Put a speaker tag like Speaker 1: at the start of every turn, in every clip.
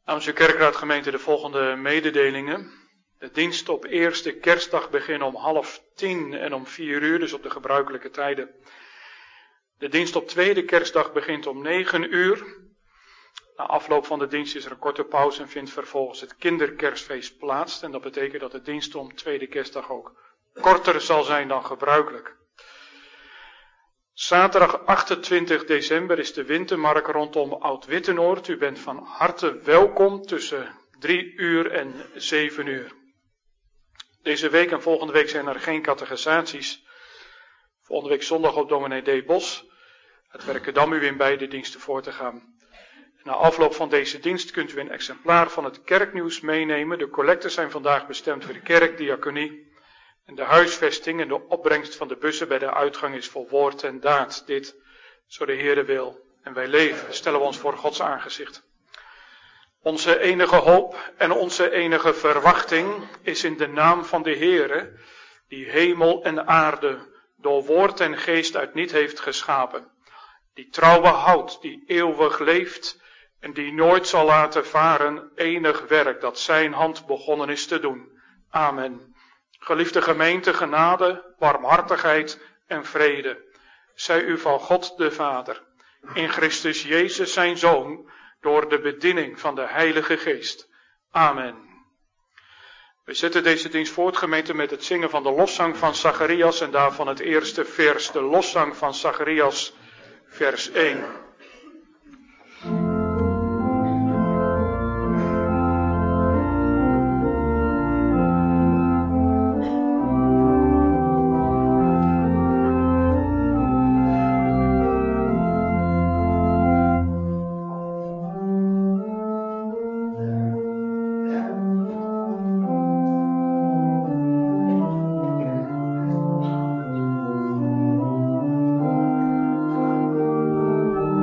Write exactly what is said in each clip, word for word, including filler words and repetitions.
Speaker 1: Namens uw kerkraadgemeente de volgende mededelingen. De dienst op eerste kerstdag begint om half tien en om vier uur, dus op de gebruikelijke tijden. De dienst op tweede kerstdag begint om negen uur. Na afloop van de dienst is er een korte pauze en vindt vervolgens het kinderkerstfeest plaats. En dat betekent dat de dienst om tweede kerstdag ook korter zal zijn dan gebruikelijk. Zaterdag achtentwintig december is de wintermarkt rondom Oud-Wittenoord. U bent van harte welkom tussen drie uur en zeven uur. Deze week en volgende week zijn er geen catechisaties. Volgende week zondag op dominee D. Bos. Het Werkendam u in beide diensten voor te gaan. Na afloop van deze dienst kunt u een exemplaar van het kerknieuws meenemen. De collecten zijn vandaag bestemd voor de kerk, diaconie. En de huisvesting en de opbrengst van de bussen bij de uitgang is voor woord en daad. Dit, zo de Heere wil. En wij leven, stellen we ons voor Gods aangezicht. Onze enige hoop en onze enige verwachting is in de naam van de Heere, die hemel en aarde door woord en geest uit niet heeft geschapen. Die trouw behoudt, die eeuwig leeft en die nooit zal laten varen enig werk dat zijn hand begonnen is te doen. Amen. Geliefde gemeente, genade, warmhartigheid en vrede zij u van God de Vader, in Christus Jezus zijn Zoon, door de bediening van de Heilige Geest. Amen. We zetten deze dienst voort, gemeente, met het zingen van de loszang van Zacharias en daarvan het eerste vers, de loszang van Zacharias, vers één.
Speaker 2: Thank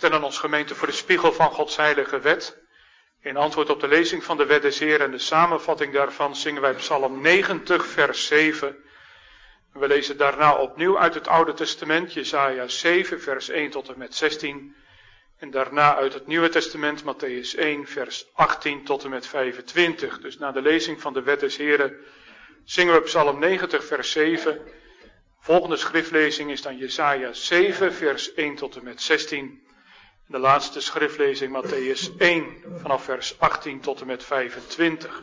Speaker 1: stellen ons gemeente voor de spiegel van Gods heilige wet. In antwoord op de lezing van de wet des Heeren en de samenvatting daarvan zingen wij Psalm negentig, vers zeven. We lezen daarna opnieuw uit het Oude Testament, Jesaja zeven, vers één tot en met zestien. En daarna uit het Nieuwe Testament, Matthäus één, vers achttien tot en met vijfentwintig. Dus na de lezing van de wet des Heeren zingen we Psalm negentig, vers zeven. Volgende schriftlezing is dan Jesaja zeven, vers één tot en met zestien. De laatste schriftlezing Matthäus één, vanaf vers achttien tot en met vijfentwintig.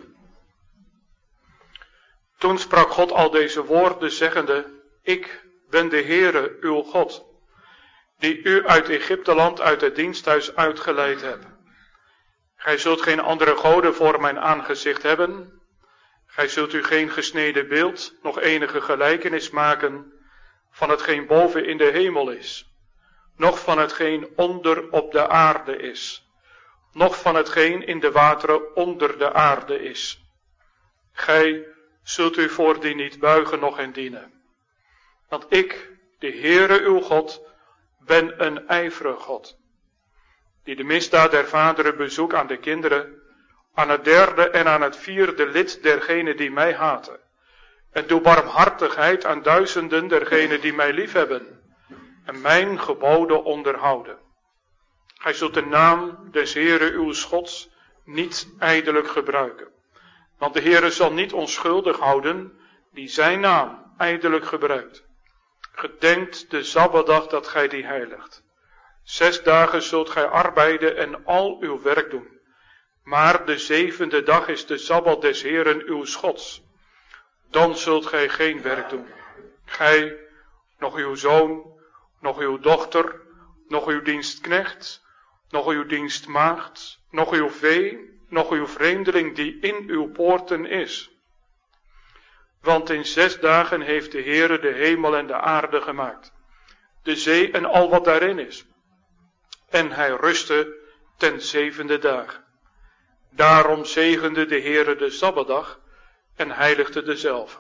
Speaker 1: Toen sprak God al deze woorden, zeggende: Ik ben de Heere, uw God, die u uit Egypteland, uit het diensthuis uitgeleid heb. Gij zult geen andere goden voor mijn aangezicht hebben. Gij zult u geen gesneden beeld, nog enige gelijkenis maken van hetgeen boven in de hemel is, noch van hetgeen onder op de aarde is, noch van hetgeen in de wateren onder de aarde is. Gij zult u voor die niet buigen, noch hen dienen. Want ik, de Heere uw God, ben een ijverig God, die de misdaad der vaderen bezoekt aan de kinderen, aan het derde en aan het vierde lid dergenen die mij haten, en doe barmhartigheid aan duizenden dergenen die mij liefhebben, en mijn geboden onderhouden. Gij zult de naam des Heere uw Gods niet ijdelijk gebruiken, want de Heere zal niet onschuldig houden die zijn naam ijdelijk gebruikt. Gedenkt de Sabbatdag dat gij die heiligt. Zes dagen zult gij arbeiden en al uw werk doen. Maar de zevende dag is de Sabbat des Heeren uw Gods. Dan zult gij geen werk doen. Gij, nog uw zoon, nog uw dochter, nog uw dienstknecht, nog uw dienstmaagd, nog uw vee, nog uw vreemdeling die in uw poorten is. Want in zes dagen heeft de Heere de hemel en de aarde gemaakt, de zee en al wat daarin is. En hij rustte ten zevende dag. Daarom zegende de Heere de Sabbatdag en heiligde dezelve.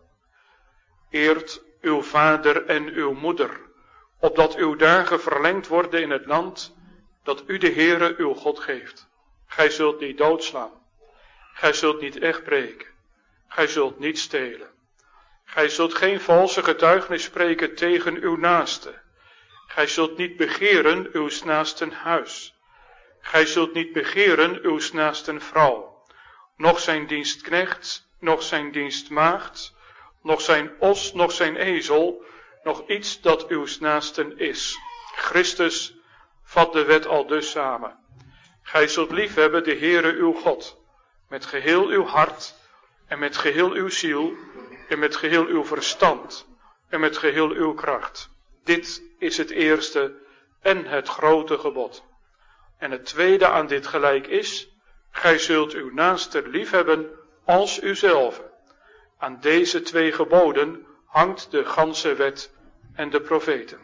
Speaker 1: Eert uw vader en uw moeder, opdat uw dagen verlengd worden in het land dat u de Heere uw God geeft. Gij zult niet doodslaan. Gij zult niet echtbreken. Gij zult niet stelen. Gij zult geen valse getuigenis spreken tegen uw naaste. Gij zult niet begeren uw naasten huis. Gij zult niet begeren uw naasten vrouw, noch zijn dienstknecht, noch zijn dienstmaagd, noch zijn os, noch zijn ezel, nog iets dat uw naasten is. Christus vat de wet al dus samen. Gij zult liefhebben de Heere uw God, met geheel uw hart, en met geheel uw ziel, en met geheel uw verstand, en met geheel uw kracht. Dit is het eerste en het grote gebod. En het tweede aan dit gelijk is: gij zult uw naaste liefhebben als uzelf. Aan deze twee geboden hangt de ganse wet en de profeten.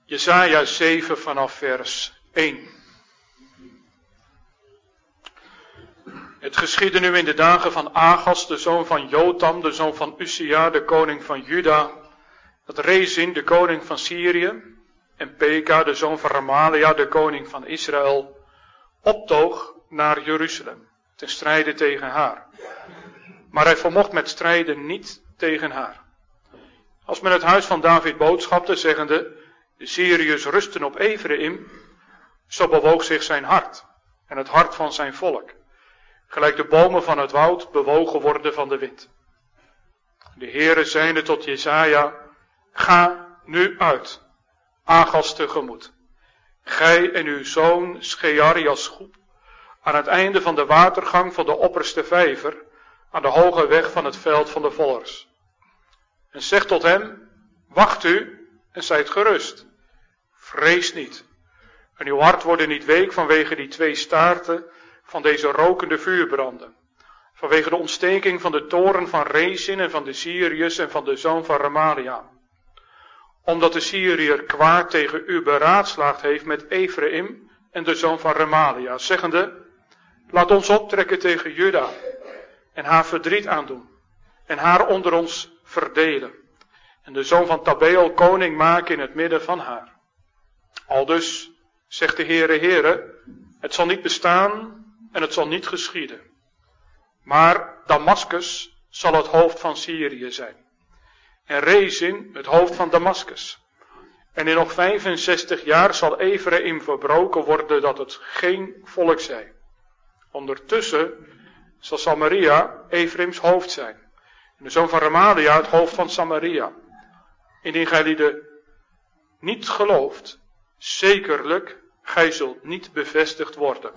Speaker 1: Jesaja zeven vanaf vers één. Het geschiedde nu in de dagen van Agas, de zoon van Jotam, de zoon van Uzia, de koning van Juda, dat Rezin, de koning van Syrië, en Peka, de zoon van Ramalia, de koning van Israël, optoog naar Jeruzalem, ten strijde tegen haar. Maar hij vermocht met strijden niet tegen haar. Als men het huis van David boodschapte, zeggende, de Syriërs rusten op Ephraim, zo bewoog zich zijn hart en het hart van zijn volk, gelijk de bomen van het woud bewogen worden van de wind. De Heere zeide tot Jesaja, ga nu uit, Agas tegemoet, gij en uw zoon Scheariasgoed, aan het einde van de watergang van de opperste vijver, aan de hoge weg van het veld van de vollers. En zeg tot hem, wacht u en zijt gerust, vrees niet. En uw hart wordt niet week vanwege die twee staarten van deze rokende vuurbranden, vanwege de ontsteking van de toren van Rezin en van de Syriërs en van de zoon van Ramalia. Omdat de Syriër kwaad tegen u beraadslaagd heeft met Ephraim en de zoon van Ramalia, zeggende, laat ons optrekken tegen Juda en haar verdriet aandoen en haar onder ons verdelen en de zoon van Tabeel koning maken in het midden van haar. Aldus zegt de Heere, Heere, het zal niet bestaan en het zal niet geschieden. Maar Damaskus zal het hoofd van Syrië zijn. En Rezin het hoofd van Damaskus. En in nog vijfenzestig jaar zal Ephraim verbroken worden dat het geen volk zij. Ondertussen zal Samaria Ephraims hoofd zijn. En de zoon van Ramalia het hoofd van Samaria. Indien gij lieden niet gelooft, zekerlijk, gij zult niet bevestigd worden.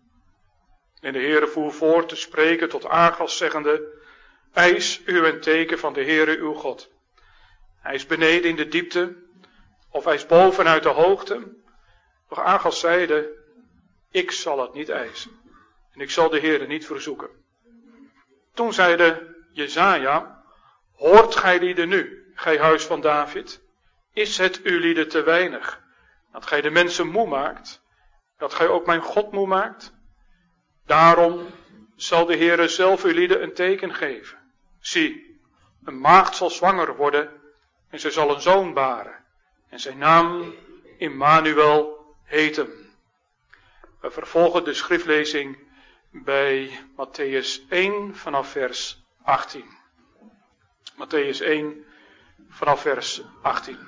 Speaker 1: En de Heere voer voort te spreken tot Agas, zeggende, eis u een teken van de Heere uw God. Hij is beneden in de diepte, of hij is boven uit de hoogte. Doch Agas zeide, ik zal het niet eisen, en ik zal de Heere niet verzoeken. Toen zeide Jesaja, hoort gij lieden nu, gij huis van David, is het u lieden te weinig, dat gij de mensen moe maakt, dat gij ook mijn God moe maakt? Daarom zal de Heere zelf uw lieden een teken geven. Zie, een maagd zal zwanger worden en zij zal een zoon baren. En zijn naam Immanuel heten. We vervolgen de schriftlezing bij Mattheüs één vanaf vers achttien. Mattheüs één vanaf vers achttien.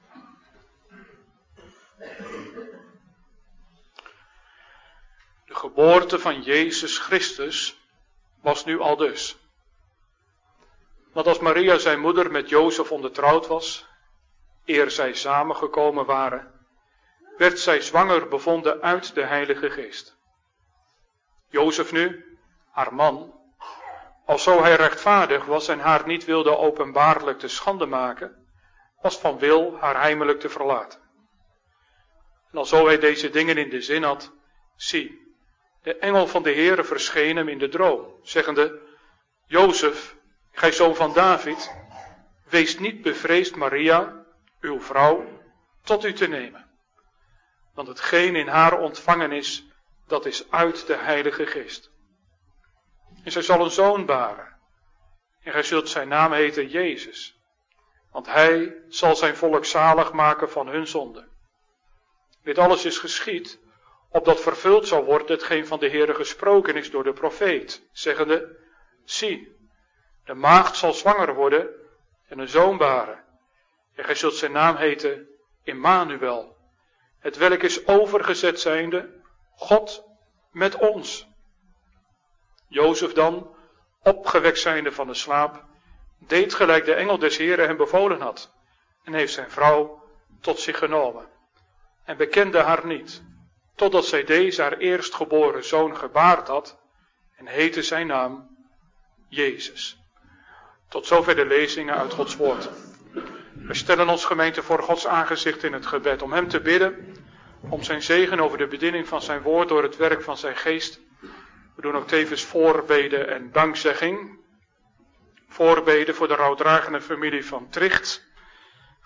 Speaker 1: De geboorte van Jezus Christus was nu al dus. Want als Maria zijn moeder met Jozef ondertrouwd was, eer zij samengekomen waren, werd zij zwanger bevonden uit de Heilige Geest. Jozef nu, haar man, alzo hij rechtvaardig was en haar niet wilde openbaarlijk te schande maken, was van wil haar heimelijk te verlaten. En alzo hij deze dingen in de zin had, zie, de engel van de Heere verscheen hem in de droom, zeggende, Jozef, gij zoon van David, wees niet bevreesd Maria, uw vrouw, tot u te nemen. Want hetgeen in haar ontvangen is, dat is uit de Heilige Geest. En zij zal een zoon baren, en gij zult zijn naam heten Jezus, want hij zal zijn volk zalig maken van hun zonde. Dit alles is geschied, opdat vervuld zal worden hetgeen van de Heere gesproken is door de profeet, zeggende, zie, de maagd zal zwanger worden en een zoon baren, en gij zult zijn naam heten Immanuel, het welk is overgezet zijnde, God met ons. Jozef dan, opgewekt zijnde van de slaap, deed gelijk de engel des Heeren hem bevolen had, en heeft zijn vrouw tot zich genomen, en bekende haar niet, totdat zij deze haar eerstgeboren zoon gebaard had, en heette zijn naam Jezus. Tot zover de lezingen uit Gods woord. We stellen ons gemeente voor Gods aangezicht in het gebed, om hem te bidden, om zijn zegen over de bediening van zijn woord door het werk van zijn geest. We doen ook tevens voorbeden en dankzegging. Voorbeden voor de rouwdragende familie van Tricht,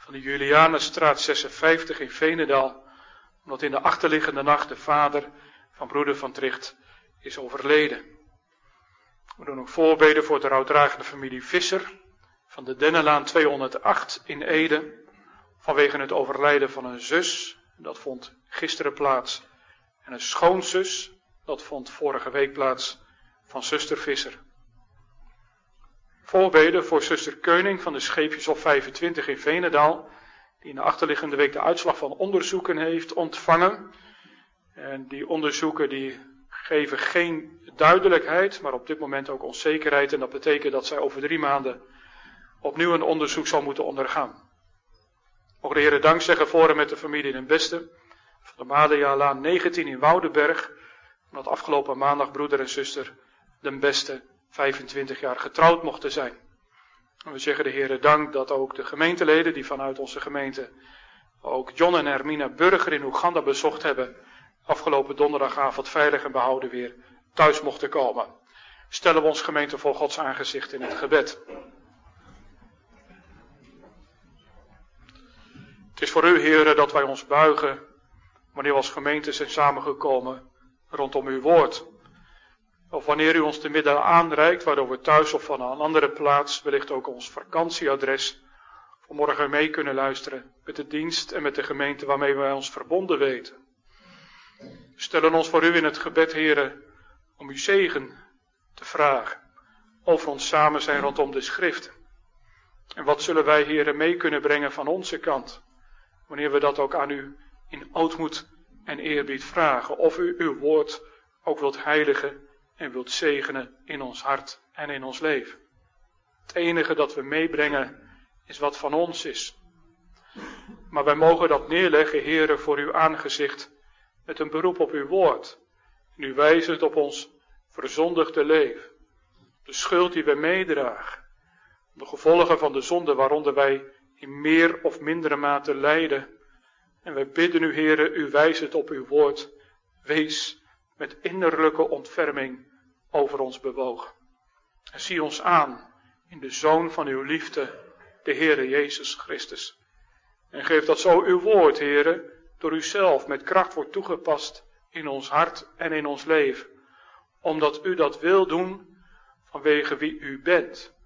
Speaker 1: van de Julianenstraat zesenvijftig in Veenendaal, omdat in de achterliggende nacht de vader van broeder van Tricht is overleden. We doen ook voorbeden voor de rouwdragende familie Visser van de Dennenlaan tweehonderdacht in Ede, vanwege het overlijden van een zus, dat vond gisteren plaats, en een schoonzus, dat vond vorige week plaats, van zuster Visser. Voorbeden voor zuster Keuning van de Scheepjes op vijfentwintig in Veenendaal, die in de achterliggende week de uitslag van onderzoeken heeft ontvangen. En die onderzoeken die geven geen duidelijkheid, maar op dit moment ook onzekerheid. En dat betekent dat zij over drie maanden opnieuw een onderzoek zal moeten ondergaan. Mogen de Heer dank zeggen voor en met de familie Den Beste, van de Madejalaan negentien in Woudenberg, omdat afgelopen maandag broeder en zuster Den Beste vijfentwintig jaar getrouwd mochten zijn. En we zeggen de Heer dank dat ook de gemeenteleden die vanuit onze gemeente ook John en Hermina Burger in Oeganda bezocht hebben, afgelopen donderdagavond veilig en behouden weer thuis mochten komen. Stellen we ons gemeente voor Gods aangezicht in het gebed. Het is voor u, heren, dat wij ons buigen wanneer we als gemeente zijn samengekomen rondom uw woord. Of wanneer u ons de middelen aanreikt, waardoor we thuis of van een andere plaats, wellicht ook ons vakantieadres, vanmorgen mee kunnen luisteren met de dienst en met de gemeente waarmee wij ons verbonden weten. We stellen ons voor u in het gebed, heren, om uw zegen te vragen over ons samen zijn rondom de schriften. En wat zullen wij, heren, mee kunnen brengen van onze kant, wanneer we dat ook aan u in ootmoed en eerbied vragen, of u uw woord ook wilt heiligen en wilt zegenen in ons hart en in ons leven. Het enige dat we meebrengen is wat van ons is. Maar wij mogen dat neerleggen, heren, voor uw aangezicht met een beroep op uw woord. En u wijzend op ons verzondigde leven. De schuld die wij meedragen. De gevolgen van de zonde waaronder wij in meer of mindere mate lijden. En wij bidden u, heren, u wijzend op uw woord. Wees met innerlijke ontferming over ons bewogen. En zie ons aan in de Zoon van uw liefde, de Heere Jezus Christus. En geef dat zo uw woord, Heere, door uzelf met kracht wordt toegepast in ons hart en in ons leven. Omdat u dat wil doen vanwege wie u bent.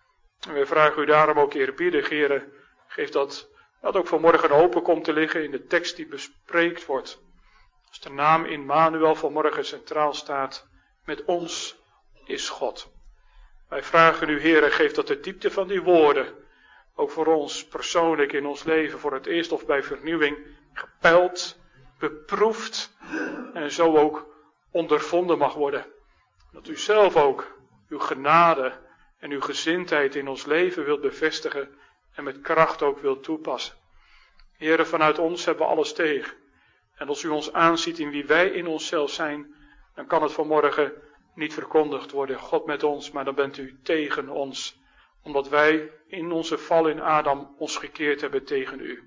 Speaker 1: En wij vragen u daarom ook eerbiedig, Heere, geef dat dat ook vanmorgen open komt te liggen in de tekst die bespreekt wordt. Als de naam Immanuel vanmorgen centraal staat, met ons is God. Wij vragen u, Heere, geef dat de diepte van die woorden ook voor ons persoonlijk in ons leven voor het eerst of bij vernieuwing gepeild, beproefd en zo ook ondervonden mag worden. Dat u zelf ook uw genade en uw gezindheid in ons leven wilt bevestigen en met kracht ook wilt toepassen. Heere, vanuit ons hebben we alles tegen. En als u ons aanziet in wie wij in onszelf zijn, dan kan het vanmorgen niet verkondigd worden, God met ons, maar dan bent u tegen ons. Omdat wij in onze val in Adam ons gekeerd hebben tegen u.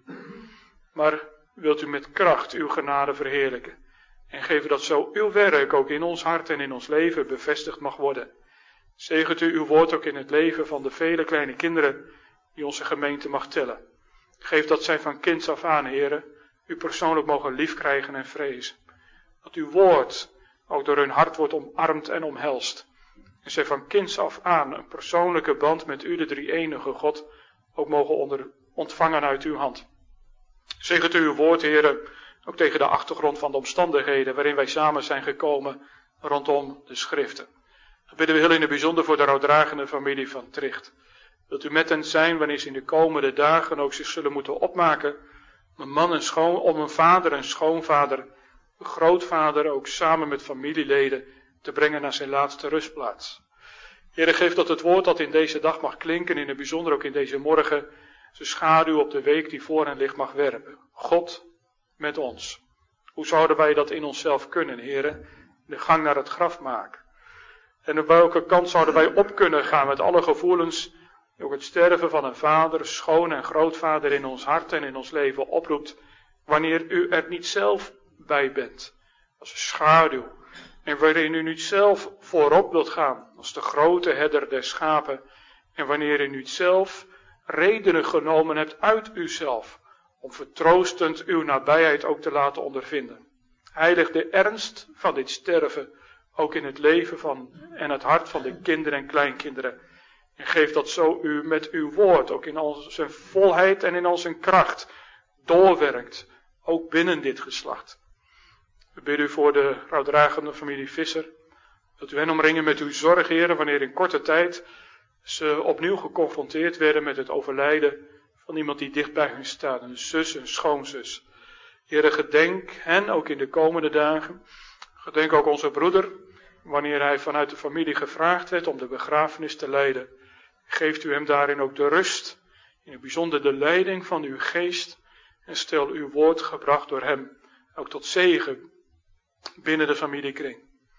Speaker 1: Maar wilt u met kracht uw genade verheerlijken. En geven dat zo uw werk ook in ons hart en in ons leven bevestigd mag worden. Zegent u uw woord ook in het leven van de vele kleine kinderen die onze gemeente mag tellen. Geef dat zij van kinds af aan, Heere, u persoonlijk mogen liefkrijgen en vrezen. Dat uw woord ook door hun hart wordt omarmd en omhelst. En zij van kinds af aan een persoonlijke band met u, de drie-enige God, ook mogen onder, ontvangen uit uw hand. Zegent u uw woord, Heere, ook tegen de achtergrond van de omstandigheden waarin wij samen zijn gekomen rondom de schriften. Dan bidden we heel in het bijzonder voor de rouwdragende familie van Tricht. Wilt u met hen zijn wanneer ze in de komende dagen ook zich zullen moeten opmaken om een man en schoon, om een vader en schoonvader, een grootvader ook samen met familieleden te brengen naar zijn laatste rustplaats. Heere, geef dat het woord dat in deze dag mag klinken, in het bijzonder ook in deze morgen, zijn schaduw op de week die voor hen ligt mag werpen. God met ons. Hoe zouden wij dat in onszelf kunnen, Heere? De gang naar het graf maken. En op welke kant zouden wij op kunnen gaan met alle gevoelens, ook het sterven van een vader, schoon- en grootvader in ons hart en in ons leven oproept, wanneer u er niet zelf bij bent. Als een schaduw. En waarin u niet zelf voorop wilt gaan, als de grote herder der schapen. En wanneer u niet zelf redenen genomen hebt uit uzelf, om vertroostend uw nabijheid ook te laten ondervinden. Heilig de ernst van dit sterven, ook in het leven van en het hart van de kinderen en kleinkinderen. En geef dat zo u met uw woord, ook in al zijn volheid en in al zijn kracht, doorwerkt, ook binnen dit geslacht. We bidden u voor de rouwdragende familie Visser, dat u hen omringen met uw zorg, Heere, wanneer in korte tijd ze opnieuw geconfronteerd werden met het overlijden van iemand die dicht bij hen staat, een zus, een schoonzus. Heere, gedenk hen ook in de komende dagen. Gedenk ook onze broeder, wanneer hij vanuit de familie gevraagd werd om de begrafenis te leiden. Geeft u hem daarin ook de rust, in het bijzonder de leiding van uw geest, en stel uw woord gebracht door hem ook tot zegen binnen de familiekring.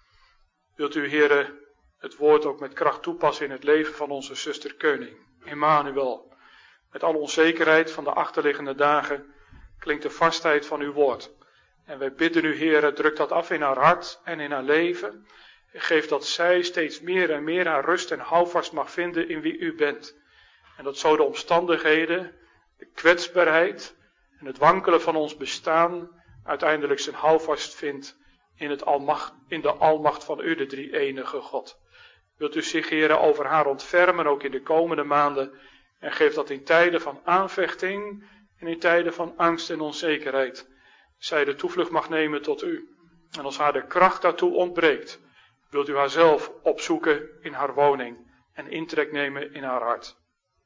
Speaker 1: Wilt u, Heere, het woord ook met kracht toepassen in het leven van onze zuster Keuning, Emmanuel. Met alle onzekerheid van de achterliggende dagen klinkt de vastheid van uw woord. En wij bidden u, Heere, druk dat af in haar hart en in haar leven. En geef dat zij steeds meer en meer haar rust en houvast mag vinden in wie u bent. En dat zo de omstandigheden, de kwetsbaarheid en het wankelen van ons bestaan uiteindelijk zijn houvast vindt in, het almacht, in de almacht van u, de drie-enige God. Wilt u zich, Heere, over haar ontfermen, ook in de komende maanden. En geef dat in tijden van aanvechting en in tijden van angst en onzekerheid zij de toevlucht mag nemen tot u. En als haar de kracht daartoe ontbreekt, wilt u haar zelf opzoeken in haar woning en intrek nemen in haar hart.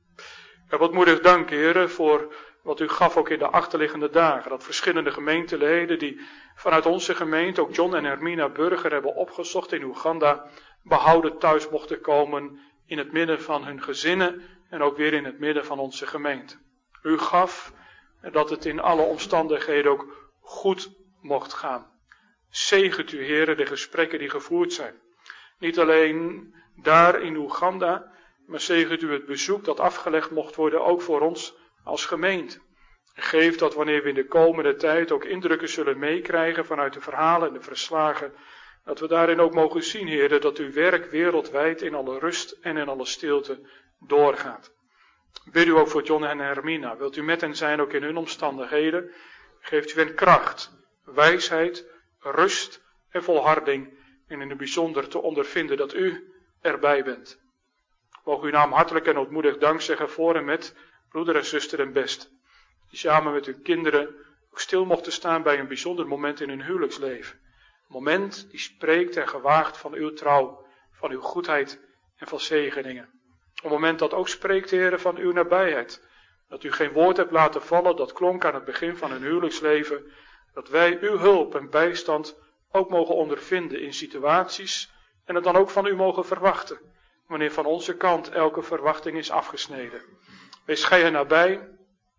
Speaker 1: Ik heb wat moedig dank, Heere, voor wat u gaf ook in de achterliggende dagen. Dat verschillende gemeenteleden die vanuit onze gemeente, ook John en Hermina Burger, hebben opgezocht in Oeganda, behouden thuis mochten komen in het midden van hun gezinnen en ook weer in het midden van onze gemeente. U gaf dat het in alle omstandigheden ook goed mocht gaan. Zegent u, Heere, de gesprekken die gevoerd zijn. Niet alleen daar in Oeganda, maar zegent u het bezoek dat afgelegd mocht worden ook voor ons als gemeente. En geef dat wanneer we in de komende tijd ook indrukken zullen meekrijgen vanuit de verhalen en de verslagen, dat we daarin ook mogen zien, Heere, dat uw werk wereldwijd in alle rust en in alle stilte doorgaat. Bid u ook voor John en Hermina. Wilt u met hen zijn ook in hun omstandigheden? Geeft u hen kracht, wijsheid, rust en volharding. En in het bijzonder te ondervinden dat u erbij bent. Mogen uw naam hartelijk en ootmoedig dank zeggen voor en met broeder en zuster en best. Die samen met uw kinderen ook stil mochten staan bij een bijzonder moment in hun huwelijksleven. Een moment die spreekt en gewaagt van uw trouw, van uw goedheid en van zegeningen. Een moment dat ook spreekt, Heere, van uw nabijheid. Dat u geen woord hebt laten vallen, dat klonk aan het begin van hun huwelijksleven. Dat wij uw hulp en bijstand ook mogen ondervinden in situaties en het dan ook van u mogen verwachten. Wanneer van onze kant elke verwachting is afgesneden. Wees gij hen nabij.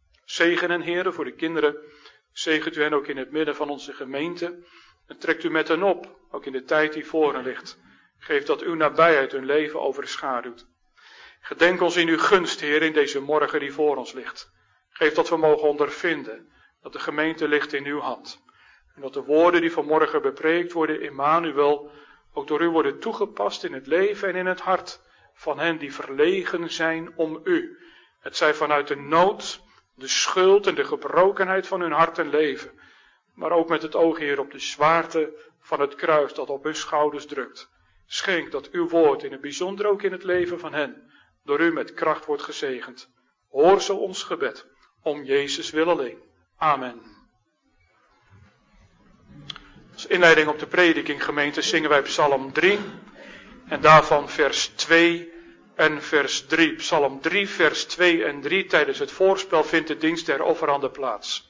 Speaker 1: Zegen hen, Heere, voor de kinderen. Zegent u hen ook in het midden van onze gemeente. En trekt u met hen op, ook in de tijd die voor hen ligt. Geef dat uw nabijheid hun leven overschaduwt. Gedenk ons in uw gunst, Heer, in deze morgen die voor ons ligt. Geef dat we mogen ondervinden dat de gemeente ligt in uw hand. En dat de woorden die vanmorgen bepreekt worden, Emmanuel, ook door u worden toegepast in het leven en in het hart van hen die verlegen zijn om u. Het zij vanuit de nood, de schuld en de gebrokenheid van hun hart en leven. Maar ook met het oog, Heer, op de zwaarte van het kruis dat op hun schouders drukt. Schenk dat uw woord in het bijzonder ook in het leven van hen door u met kracht wordt gezegend. Hoor zo ons gebed, om Jezus wil alleen. Amen. Als inleiding op de prediking, gemeente, zingen wij Psalm drie en daarvan vers twee en vers drie. Psalm drie, vers twee en drie. Tijdens het voorspel vindt de dienst der offeranden plaats.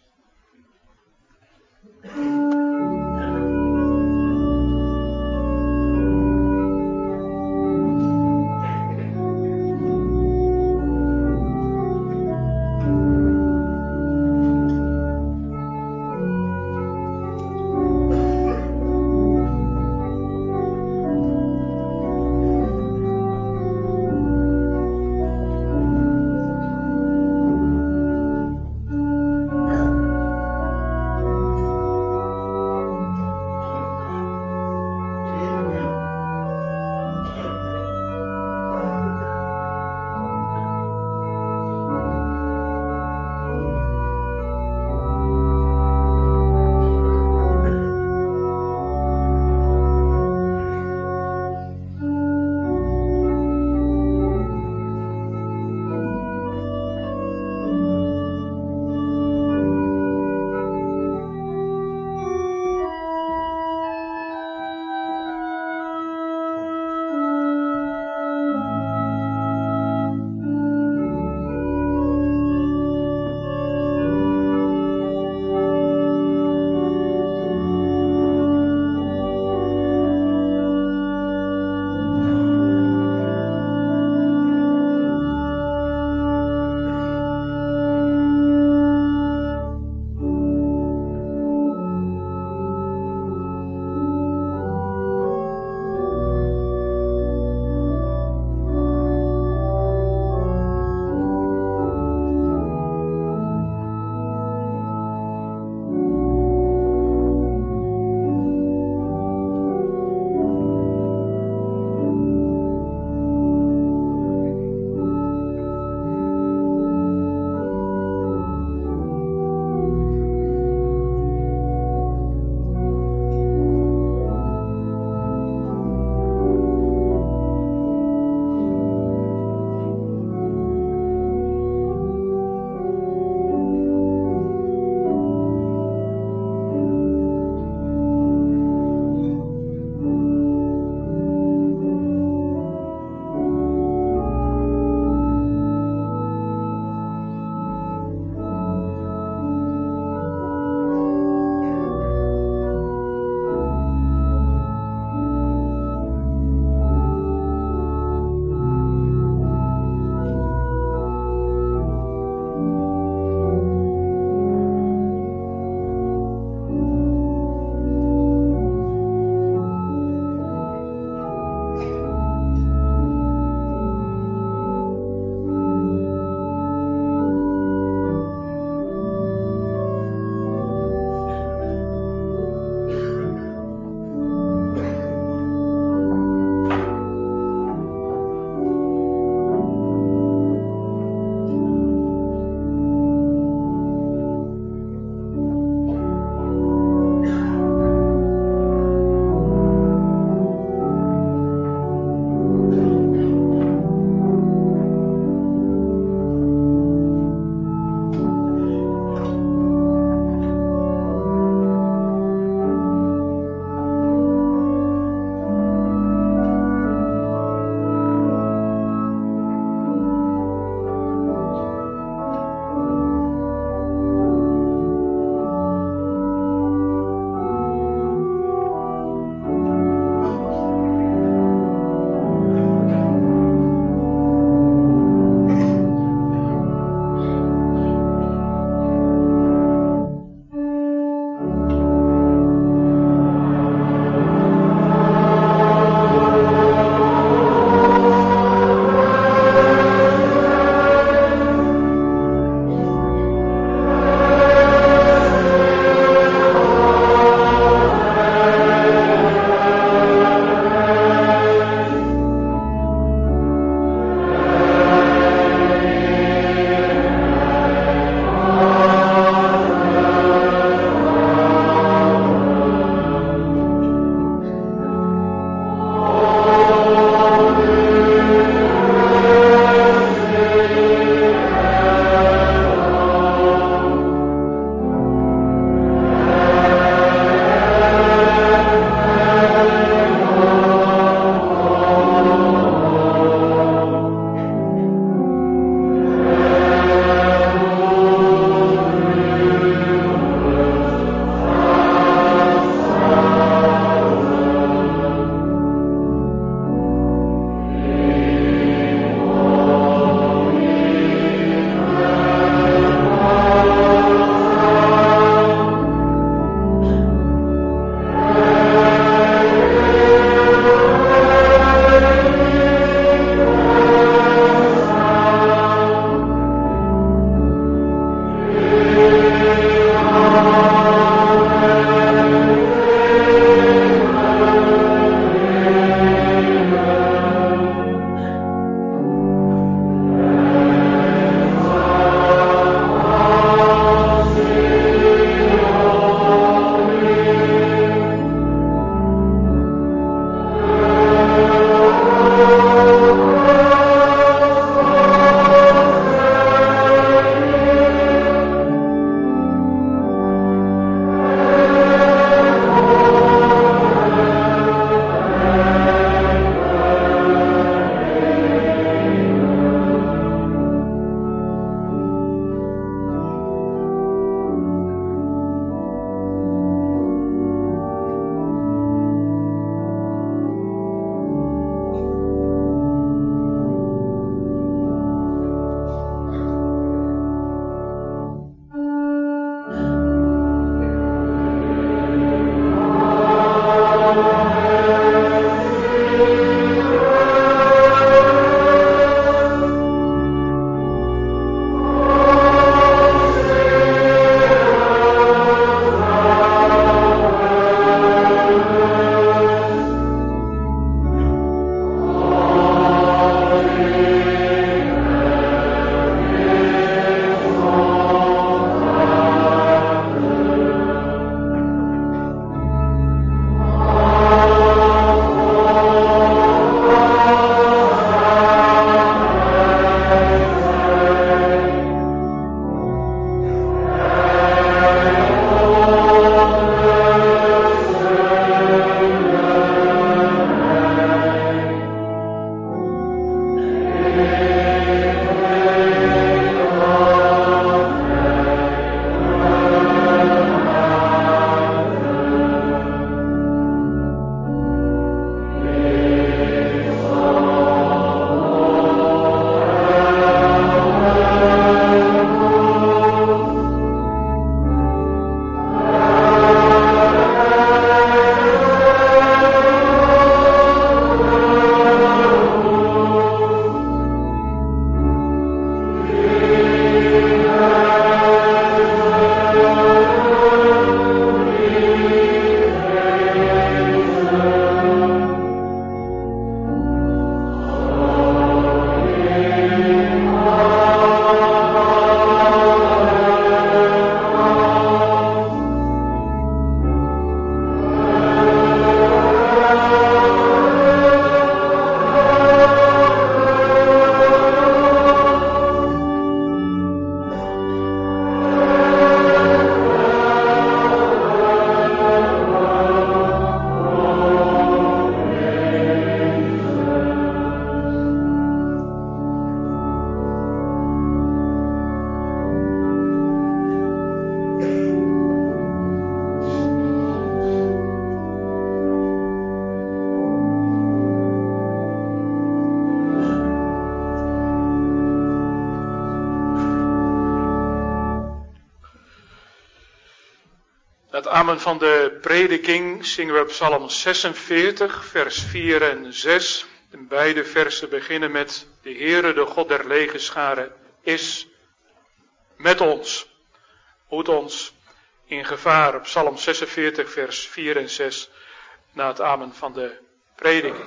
Speaker 1: Het amen van de prediking zingen we op Psalm zesenveertig, vers vier en zes. En beide versen beginnen met: de Heere, de God der legerscharen, is met ons. Hoed ons in gevaar. Op Psalm zesenveertig, vers vier en zes, na het amen van de prediking.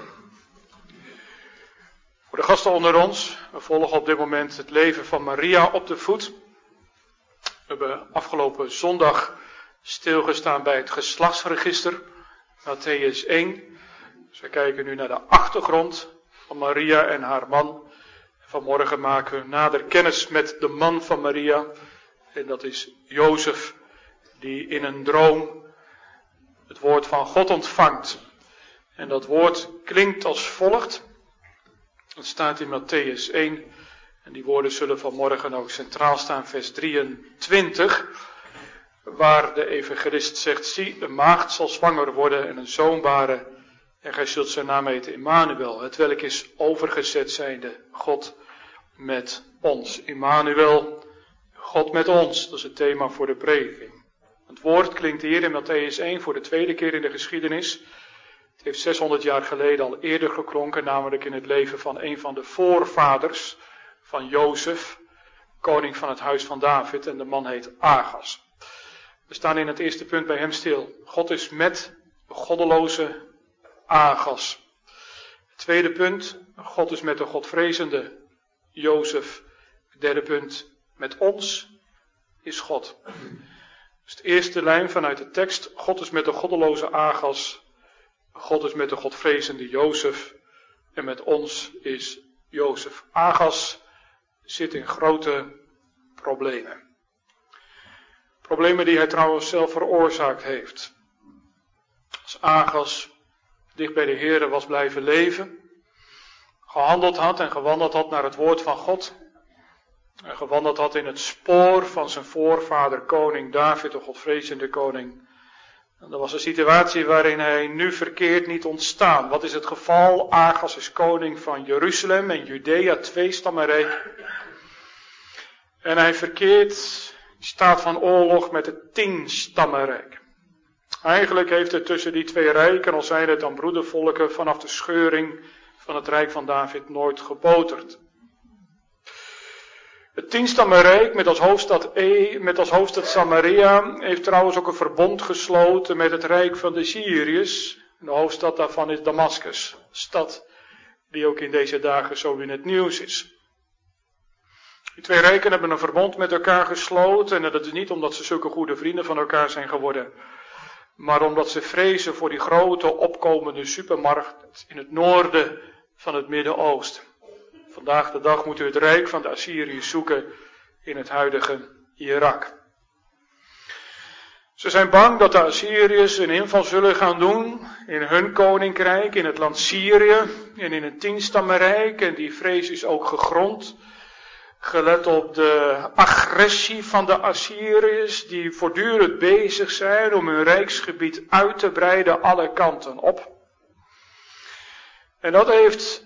Speaker 1: Voor de gasten onder ons, we volgen op dit moment het leven van Maria op de voet. We hebben afgelopen zondag stilgestaan bij het geslachtsregister, Mattheüs één. Dus we kijken nu naar de achtergrond van Maria en haar man. Vanmorgen maken we nader kennis met de man van Maria. En dat is Jozef, die in een droom het woord van God ontvangt. En dat woord klinkt als volgt. Dat staat in Mattheüs één. En die woorden zullen vanmorgen ook centraal staan, vers drieëntwintig. Waar de evangelist zegt: zie, een maagd zal zwanger worden en een zoon baren. En gij zult zijn naam heten Immanuel. Het welk is overgezet zijnde God met ons. Immanuel, God met ons. Dat is het thema voor de prediking. Het woord klinkt hier in Mattheüs één voor de tweede keer in de geschiedenis. Het heeft zeshonderd jaar geleden al eerder geklonken, namelijk in het leven van een van de voorvaders van Jozef, koning van het huis van David, en de man heet Agas. We staan in het eerste punt bij hem stil. God is met de goddeloze Agas. Het tweede punt, God is met de godvrezende Jozef. Het derde punt, met ons is God. Dus de eerste lijn vanuit de tekst: God is met de goddeloze Agas. God is met de godvrezende Jozef. En met ons is Jozef. Agas zit in grote problemen. Problemen die hij trouwens zelf veroorzaakt heeft. Als Agas dicht bij de Heere was blijven leven, gehandeld had en gewandeld had naar het woord van God, en gewandeld had in het spoor van zijn voorvader koning David, de godvrezende koning, en dan was een situatie waarin hij nu verkeert niet ontstaan. Wat is het geval? Agas is koning van Jeruzalem en Judea, tweestammenrijk. En hij verkeert in staat van oorlog met het tienstammenrijk. Eigenlijk heeft het tussen die twee rijken, al zijn het dan broedervolken, vanaf de scheuring van het rijk van David nooit geboterd. Het tienstammenrijk met als hoofdstad, e, met als hoofdstad Samaria heeft trouwens ook een verbond gesloten met het rijk van de Syriërs. De hoofdstad daarvan is Damascus, een stad die ook in deze dagen zo in het nieuws is. Die twee rijken hebben een verbond met elkaar gesloten, en dat is niet omdat ze zulke goede vrienden van elkaar zijn geworden, maar omdat ze vrezen voor die grote opkomende supermarkt in het noorden van het Midden-Oosten. Vandaag de dag moet u het rijk van de Assyriërs zoeken in het huidige Irak. Ze zijn bang dat de Assyriërs een inval zullen gaan doen in hun koninkrijk, in het land Syrië en in het tienstammenrijk. En die vrees is ook gegrond, gelet op de agressie van de Assyriërs, die voortdurend bezig zijn om hun rijksgebied uit te breiden alle kanten op. En dat heeft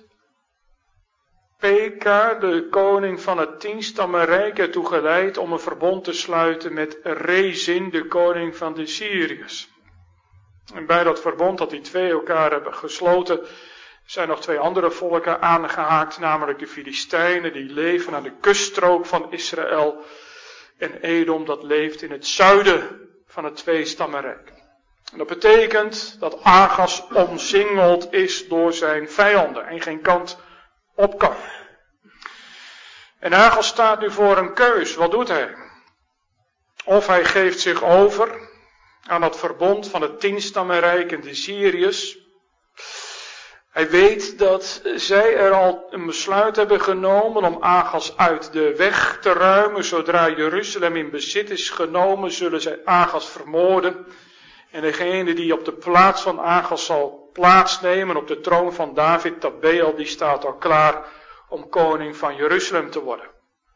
Speaker 1: Peka, de koning van het tienstammenrijk, ertoe geleid om een verbond te sluiten met Rezin, de koning van de Syriërs. En bij dat verbond dat die twee elkaar hebben gesloten, zijn nog twee andere volken aangehaakt, namelijk de Filistijnen, die leven aan de kuststrook van Israël, en Edom, dat leeft in het zuiden van het tweestammenrijk. En dat betekent dat Agas omsingeld is door zijn vijanden en geen kant op kan. En Agas staat nu voor een keus. Wat doet hij? Of hij geeft zich over aan dat verbond van het tienstammenrijk en de Syriërs. Hij weet dat zij er al een besluit hebben genomen om Agas uit de weg te ruimen. Zodra Jeruzalem in bezit is genomen, zullen zij Agas vermoorden. En degene die op de plaats van Agas zal plaatsnemen op de troon van David, Tabeel, die staat al klaar om koning van Jeruzalem te worden.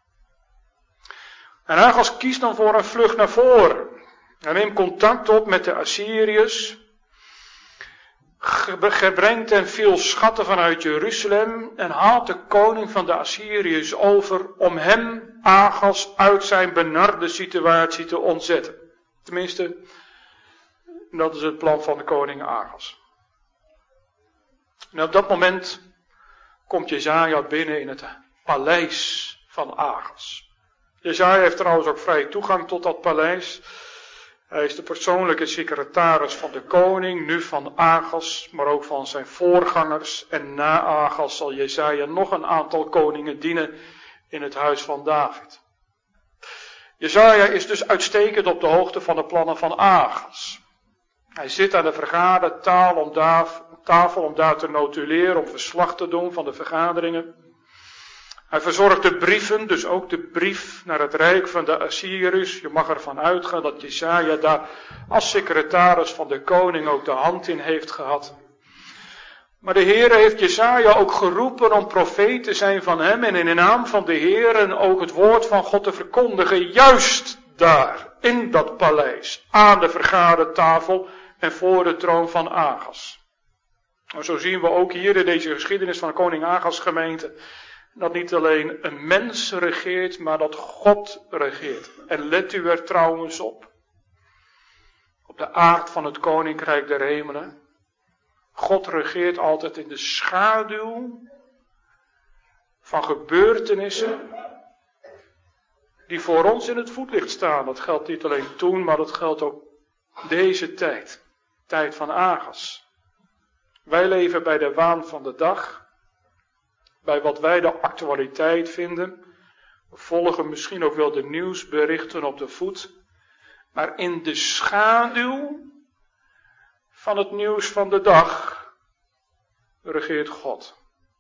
Speaker 1: En Agas kiest dan voor een vlucht naar voren. Hij neemt contact op met de Assyriërs. Brengt hen veel schatten vanuit Jeruzalem en haalt de koning van de Assyriërs over om hem, Agas, uit zijn benarde situatie te ontzetten. Tenminste, En dat is het plan van de koning Agas. En op dat moment komt Jesaja binnen in het paleis van Agas. Jesaja heeft trouwens ook vrije toegang tot dat paleis. Hij is de persoonlijke secretaris van de koning, nu van Agas, maar ook van zijn voorgangers. En na Agas zal Jesaja nog een aantal koningen dienen in het huis van David. Jesaja is dus uitstekend op de hoogte van de plannen van Agas. Hij zit aan de vergadertafel om daar, tafel om daar te notuleren, om verslag te doen van de vergaderingen. Hij verzorgt de brieven, dus ook de brief naar het rijk van de Assyriërs. Je mag ervan uitgaan dat Jesaja daar als secretaris van de koning ook de hand in heeft gehad. Maar de Heer heeft Jesaja ook geroepen om profeet te zijn van hem en in de naam van de Heer ook het woord van God te verkondigen, juist daar, in dat paleis, aan de vergadertafel en voor de troon van Agas. En zo zien we ook hier in deze geschiedenis van de koning Agas gemeente, dat niet alleen een mens regeert, maar dat God regeert. En let u er trouwens op, op de aard van het koninkrijk der hemelen. God regeert altijd in de schaduw van gebeurtenissen die voor ons in het voetlicht staan. Dat geldt niet alleen toen, maar dat geldt ook deze tijd. Tijd van Agas. Wij leven bij de waan van de dag. Bij wat wij de actualiteit vinden. We volgen misschien ook wel de nieuwsberichten op de voet. Maar in de schaduw van het nieuws van de dag regeert God.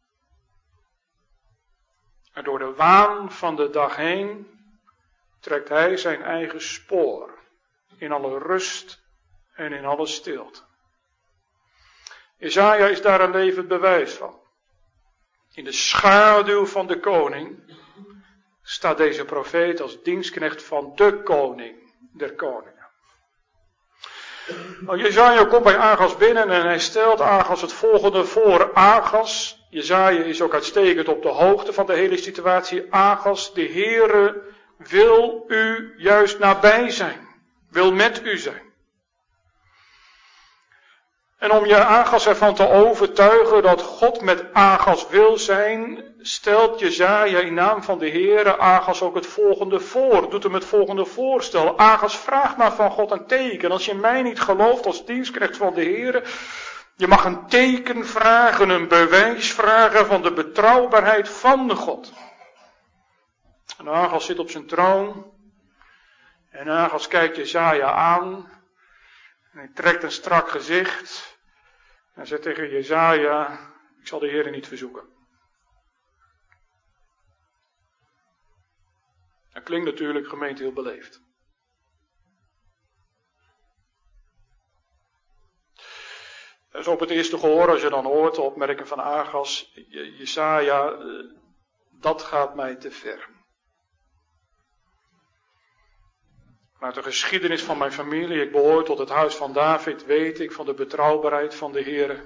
Speaker 1: En door de waan van de dag heen trekt hij zijn eigen spoor. In alle rust en in alle stilte. Jesaja is daar een levend bewijs van. In de schaduw van de koning staat deze profeet als dienstknecht van de koning der koningen. Nou, Jesaja komt bij Agas binnen en hij stelt Agas het volgende voor. Agas, Jesaja is ook uitstekend op de hoogte van de hele situatie. Agas, de Heere wil u juist nabij zijn. Wil met u zijn. En om je Agas ervan te overtuigen dat God met Agas wil zijn, stelt Jesaja in naam van de Heere Agas ook het volgende voor. Doet hem het volgende voorstel. Agas, vraagt maar van God een teken. Als je mij niet gelooft als dienstknecht van de Heere, je mag een teken vragen, een bewijs vragen van de betrouwbaarheid van de God. En Agas zit op zijn troon. En Agas kijkt Jesaja aan. En hij trekt een strak gezicht. En zegt tegen Jesaja, ik zal de Heere niet verzoeken. Dat klinkt natuurlijk gemeente heel beleefd. Dat is op het eerste gehoor, als je dan hoort de opmerking van Agas, Jesaja, dat gaat mij te ver. Uit de geschiedenis van mijn familie, ik behoor tot het huis van David, weet ik van de betrouwbaarheid van de Heere.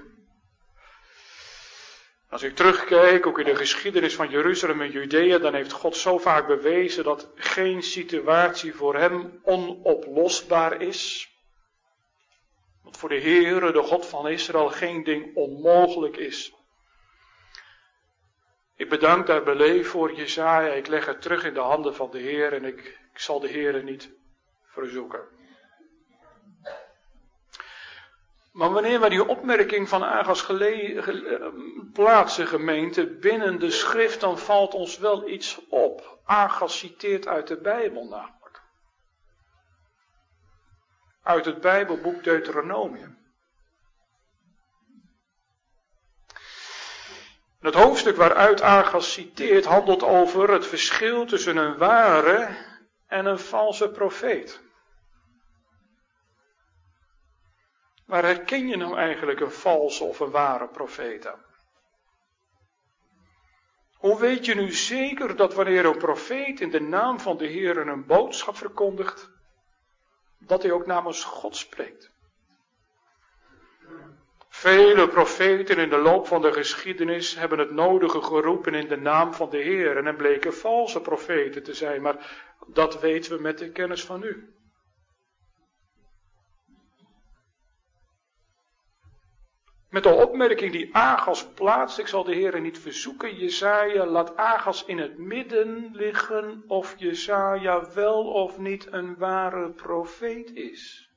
Speaker 1: Als ik terugkijk, ook in de geschiedenis van Jeruzalem en Judea, dan heeft God zo vaak bewezen dat geen situatie voor hem onoplosbaar is. Want voor de Heere, de God van Israël, geen ding onmogelijk is. Ik bedank daar beleefd voor Jesaja, ik leg het terug in de handen van de Heer en ik, ik zal de Heere niet verzoeken. Maar wanneer wij die opmerking van Agas gele- gele- plaatsen, gemeente, binnen de schrift, dan valt ons wel iets op. Agas citeert uit de Bijbel namelijk. Uit het Bijbelboek Deuteronomium. Het hoofdstuk waaruit Agas citeert handelt over het verschil tussen een ware en een valse profeet. Waar herken je nou eigenlijk een valse of een ware profeet aan? Hoe weet je nu zeker dat wanneer een profeet in de naam van de Heer een boodschap verkondigt, dat hij ook namens God spreekt? Vele profeten in de loop van de geschiedenis hebben het nodige geroepen in de naam van de Heer en bleken valse profeten te zijn, maar dat weten we met de kennis van nu. Met de opmerking die Agas plaatst, ik zal de Heere niet verzoeken, Jesaja, laat Agas in het midden liggen of Jesaja wel of niet een ware profeet is.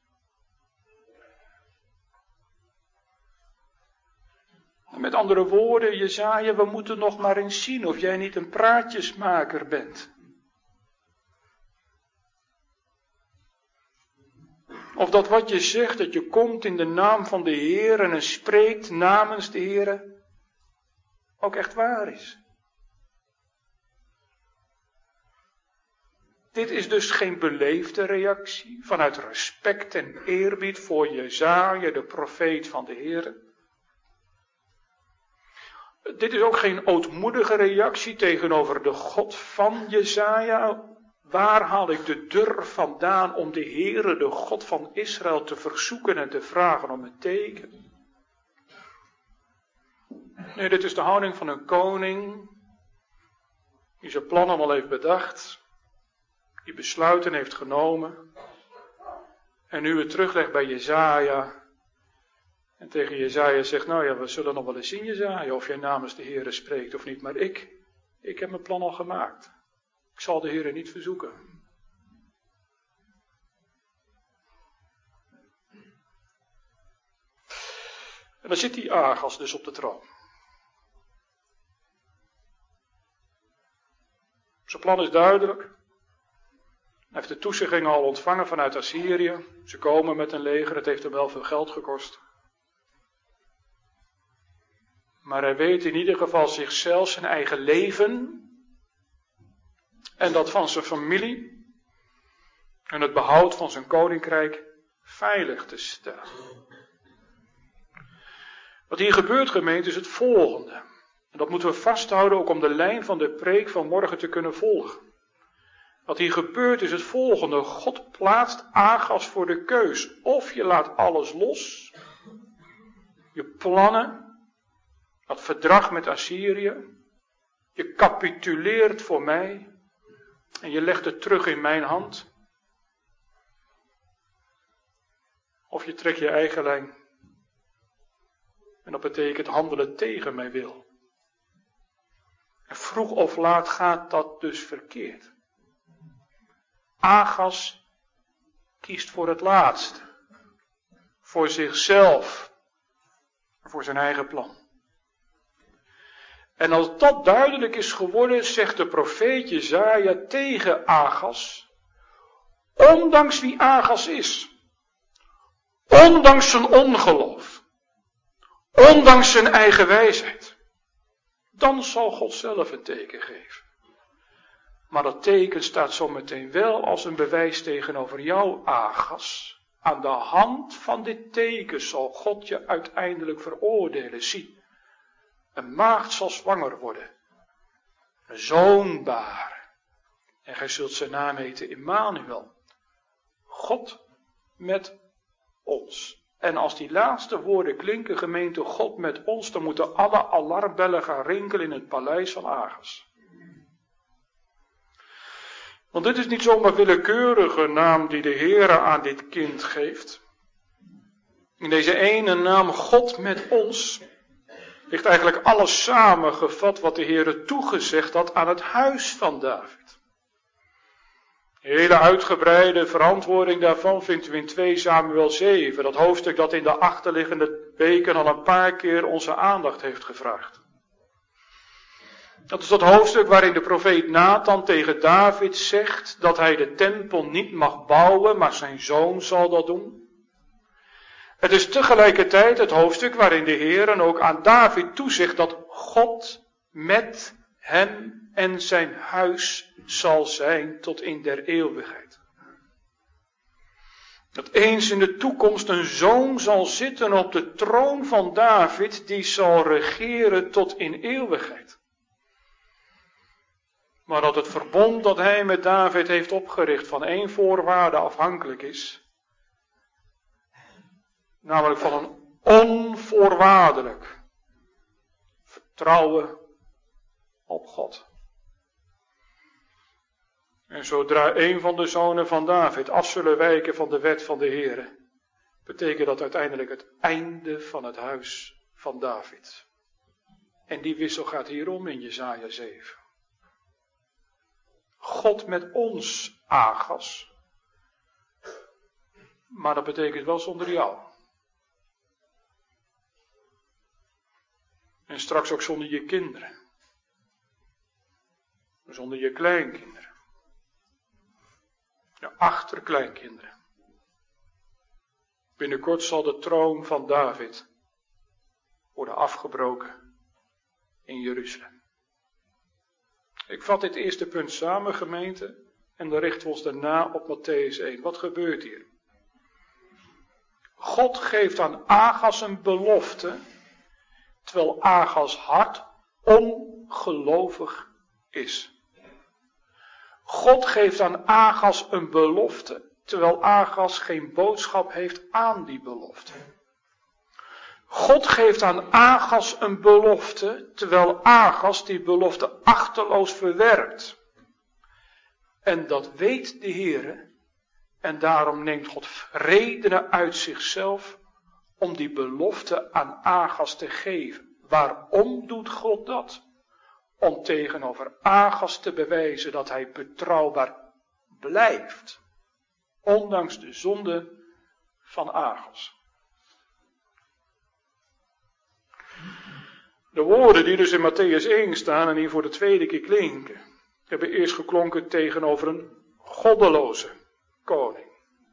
Speaker 1: Met andere woorden, Jesaja, we moeten nog maar eens zien of jij niet een praatjesmaker bent. Of dat wat je zegt, dat je komt in de naam van de Heer en spreekt namens de Heer, ook echt waar is. Dit is dus geen beleefde reactie vanuit respect en eerbied voor Jesaja, de profeet van de Heer. Dit is ook geen ootmoedige reactie tegenover de God van Jesaja. Waar haal ik de durf vandaan om de Heere, de God van Israël, te verzoeken en te vragen om een teken? Nee, dit is de houding van een koning die zijn plannen al heeft bedacht, die besluiten heeft genomen en nu het teruglegt bij Jesaja en tegen Jesaja zegt, nou ja, we zullen nog wel eens zien, Jesaja, of jij namens de Heere spreekt of niet, maar ik, ik heb mijn plan al gemaakt. Ik zal de Heere niet verzoeken. En dan zit die Agas dus op de troon. Zijn plan is duidelijk. Hij heeft de toezeggingen al ontvangen vanuit Assyrië. Ze komen met een leger, het heeft hem wel veel geld gekost. Maar hij weet in ieder geval zichzelf, zijn eigen leven en dat van zijn familie en het behoud van zijn koninkrijk veilig te stellen. Wat hier gebeurt, gemeente, is het volgende. En dat moeten we vasthouden ook om de lijn van de preek van morgen te kunnen volgen. Wat hier gebeurt is het volgende. God plaatst Agas voor de keus. Of je laat alles los. Je plannen. Dat verdrag met Assyrië. Je capituleert voor mij. En je legt het terug in mijn hand. Of je trekt je eigen lijn. En dat betekent handelen tegen mijn wil. En vroeg of laat gaat dat dus verkeerd. Agas kiest voor het laatste. Voor zichzelf. Voor zijn eigen plan. En als dat duidelijk is geworden, zegt de profeet Jesaja tegen Agas, ondanks wie Agas is, ondanks zijn ongeloof, ondanks zijn eigen wijsheid, dan zal God zelf een teken geven. Maar dat teken staat zometeen wel als een bewijs tegenover jou, Agas. Aan de hand van dit teken zal God je uiteindelijk veroordelen. Zie, een maagd zal zwanger worden, een zoon baren. En gij zult zijn naam heten Immanuel. God met ons. En als die laatste woorden klinken, gemeente, God met ons, dan moeten alle alarmbellen gaan rinkelen in het paleis van Agas. Want dit is niet zomaar willekeurige naam die de Heere aan dit kind geeft. In deze ene naam God met ons ligt eigenlijk alles samengevat wat de Heere toegezegd had aan het huis van David. De hele uitgebreide verantwoording daarvan vindt u in twee Samuel zeven, dat hoofdstuk dat in de achterliggende weken al een paar keer onze aandacht heeft gevraagd. Dat is dat hoofdstuk waarin de profeet Nathan tegen David zegt dat hij de tempel niet mag bouwen, maar zijn zoon zal dat doen. Het is tegelijkertijd het hoofdstuk waarin de Heer ook aan David toezegt dat God met hem en zijn huis zal zijn tot in der eeuwigheid. Dat eens in de toekomst een zoon zal zitten op de troon van David, die zal regeren tot in eeuwigheid. Maar dat het verbond dat hij met David heeft opgericht van één voorwaarde afhankelijk is. Namelijk van een onvoorwaardelijk vertrouwen op God. En zodra een van de zonen van David af zullen wijken van de wet van de Heere, betekent dat uiteindelijk het einde van het huis van David. En die wissel gaat hierom in Jesaja zeven. God met ons, Agas. Maar dat betekent wel zonder jou. En straks ook zonder je kinderen. Zonder je kleinkinderen. Je achterkleinkinderen. Binnenkort zal de troon van David worden afgebroken in Jeruzalem. Ik vat dit eerste punt samen, gemeente, en dan richten we ons daarna op Mattheüs één. Wat gebeurt hier? God geeft aan Agas een belofte, terwijl Agas hart ongelovig is. God geeft aan Agas een belofte, terwijl Agas geen boodschap heeft aan die belofte. God geeft aan Agas een belofte, terwijl Agas die belofte achterloos verwerpt. En dat weet de Heere, en daarom neemt God redenen uit zichzelf om die belofte aan Agas te geven. Waarom doet God dat? Om tegenover Agas te bewijzen dat hij betrouwbaar blijft, ondanks de zonde van Agas. De woorden die dus in Mattheüs één staan en hier voor de tweede keer klinken, hebben eerst geklonken tegenover een goddeloze koning.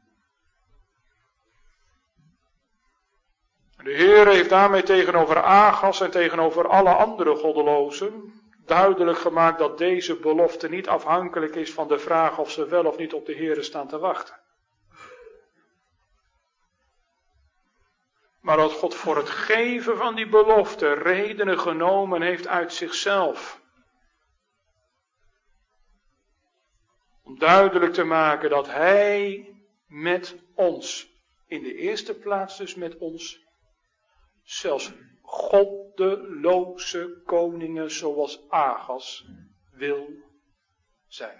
Speaker 1: De Heer heeft daarmee tegenover Agas en tegenover alle andere goddelozen duidelijk gemaakt dat deze belofte niet afhankelijk is van de vraag of ze wel of niet op de Heer staan te wachten. Maar dat God voor het geven van die belofte redenen genomen heeft uit zichzelf. Om duidelijk te maken dat Hij met ons, in de eerste plaats dus met ons, zelfs goddeloze koningen zoals Agas wil zijn.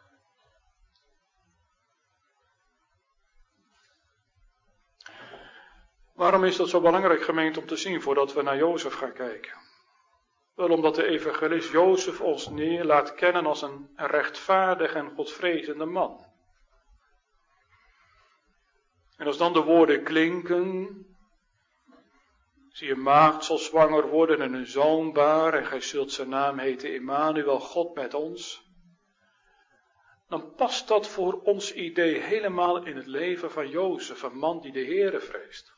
Speaker 1: Waarom is dat zo belangrijk, gemeente, om te zien voordat we naar Jozef gaan kijken? Wel omdat de evangelist Jozef ons neer laat kennen als een rechtvaardig en godvrezende man. En als dan de woorden klinken, zie je maagd zal zwanger worden en een zoon baren en gij zult zijn naam heten Immanuel, God met ons. Dan past dat voor ons idee helemaal in het leven van Jozef, een man die de Heere vreest.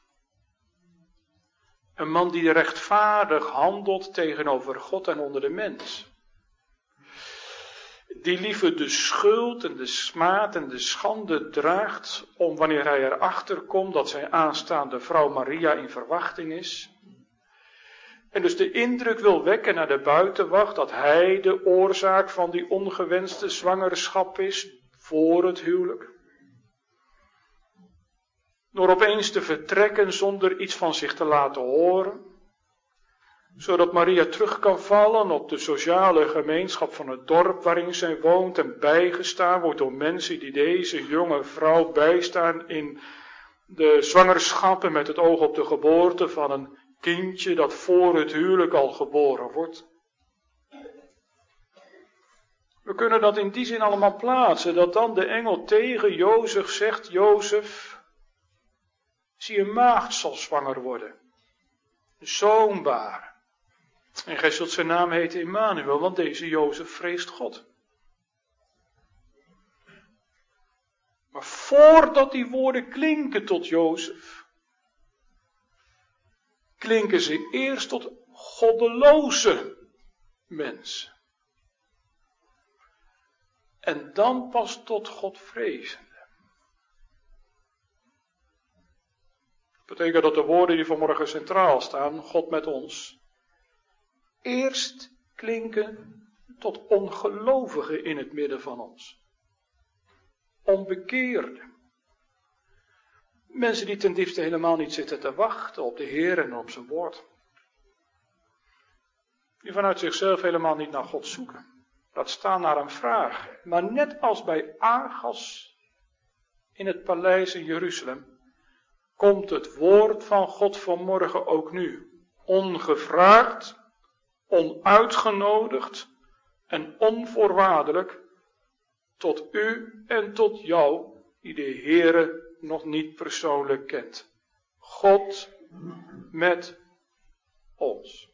Speaker 1: Een man die rechtvaardig handelt tegenover God en onder de mens. Die liever de schuld en de smaad en de schande draagt om wanneer hij erachter komt dat zijn aanstaande vrouw Maria in verwachting is. En dus de indruk wil wekken naar de buitenwacht dat hij de oorzaak van die ongewenste zwangerschap is voor het huwelijk. Door opeens te vertrekken zonder iets van zich te laten horen. Zodat Maria terug kan vallen op de sociale gemeenschap van het dorp waarin zij woont. En bijgestaan wordt door mensen die deze jonge vrouw bijstaan in de zwangerschap. En met het oog op de geboorte van een kindje dat voor het huwelijk al geboren wordt. We kunnen dat in die zin allemaal plaatsen. Dat dan de engel tegen Jozef zegt, Jozef, zie een maagd zal zwanger worden. Een zoon baren. En gij zult zijn naam heten Immanuel, want deze Jozef vreest God. Maar voordat die woorden klinken tot Jozef, klinken ze eerst tot goddeloze mensen. En dan pas tot Godvrezende. Dat betekent dat de woorden die vanmorgen centraal staan, God met ons, eerst klinken tot ongelovigen in het midden van ons. Onbekeerden. Mensen die ten diepste helemaal niet zitten te wachten op de Heer en op zijn woord. Die vanuit zichzelf helemaal niet naar God zoeken. Dat staan naar een vraag. Maar net als bij Agas in het paleis in Jeruzalem, komt het woord van God vanmorgen ook nu ongevraagd, onuitgenodigd en onvoorwaardelijk tot u en tot jou, die de Heere nog niet persoonlijk kent. God met ons.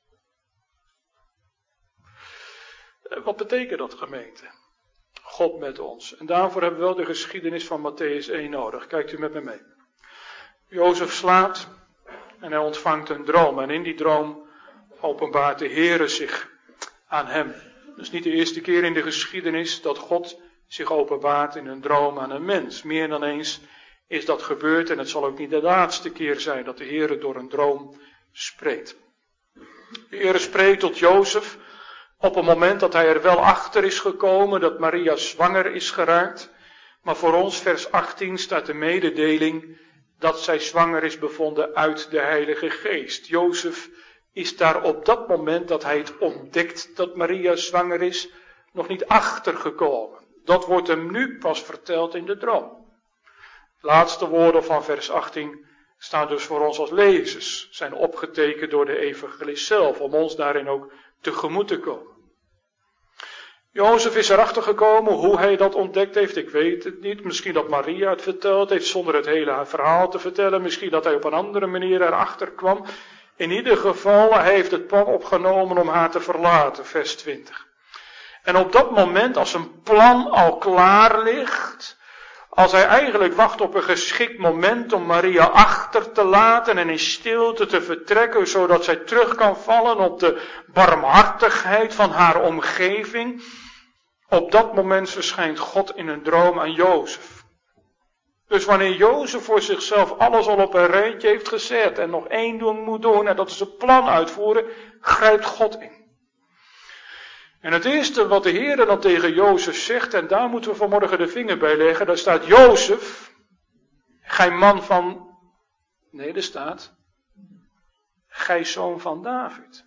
Speaker 1: Wat betekent dat, gemeente? God met ons. En daarvoor hebben we wel de geschiedenis van Mattheüs één nodig. Kijkt u met me mee. Jozef slaapt en hij ontvangt een droom. En in die droom openbaart de Heere zich aan hem. Dat is niet de eerste keer in de geschiedenis dat God zich openbaart in een droom aan een mens. Meer dan eens is dat gebeurd en het zal ook niet de laatste keer zijn dat de Heere door een droom spreekt. De Heere spreekt tot Jozef op een moment dat hij er wel achter is gekomen dat Maria zwanger is geraakt. Maar voor ons, vers achttien, staat de mededeling dat zij zwanger is bevonden uit de Heilige Geest. Jozef is daar op dat moment dat hij het ontdekt dat Maria zwanger is, nog niet achtergekomen. Dat wordt hem nu pas verteld in de droom. De laatste woorden van vers achttien staan dus voor ons als lezers, zijn opgetekend door de evangelist zelf, om ons daarin ook tegemoet te komen. Jozef is erachter gekomen hoe hij dat ontdekt heeft, ik weet het niet. Misschien dat Maria het verteld heeft zonder het hele verhaal te vertellen. Misschien dat hij op een andere manier erachter kwam. In ieder geval, hij heeft het plan opgenomen om haar te verlaten, vers twintig. En op dat moment, als een plan al klaar ligt, als hij eigenlijk wacht op een geschikt moment om Maria achter te laten en in stilte te vertrekken, zodat zij terug kan vallen op de barmhartigheid van haar omgeving, op dat moment verschijnt God in een droom aan Jozef. Dus wanneer Jozef voor zichzelf alles al op een rijtje heeft gezet en nog één ding moet doen, en dat is het plan uitvoeren, grijpt God in. En het eerste wat de Heer dan tegen Jozef zegt, en daar moeten we vanmorgen de vinger bij leggen, daar staat: Jozef, gij man van, nee, er staat, gij zoon van David.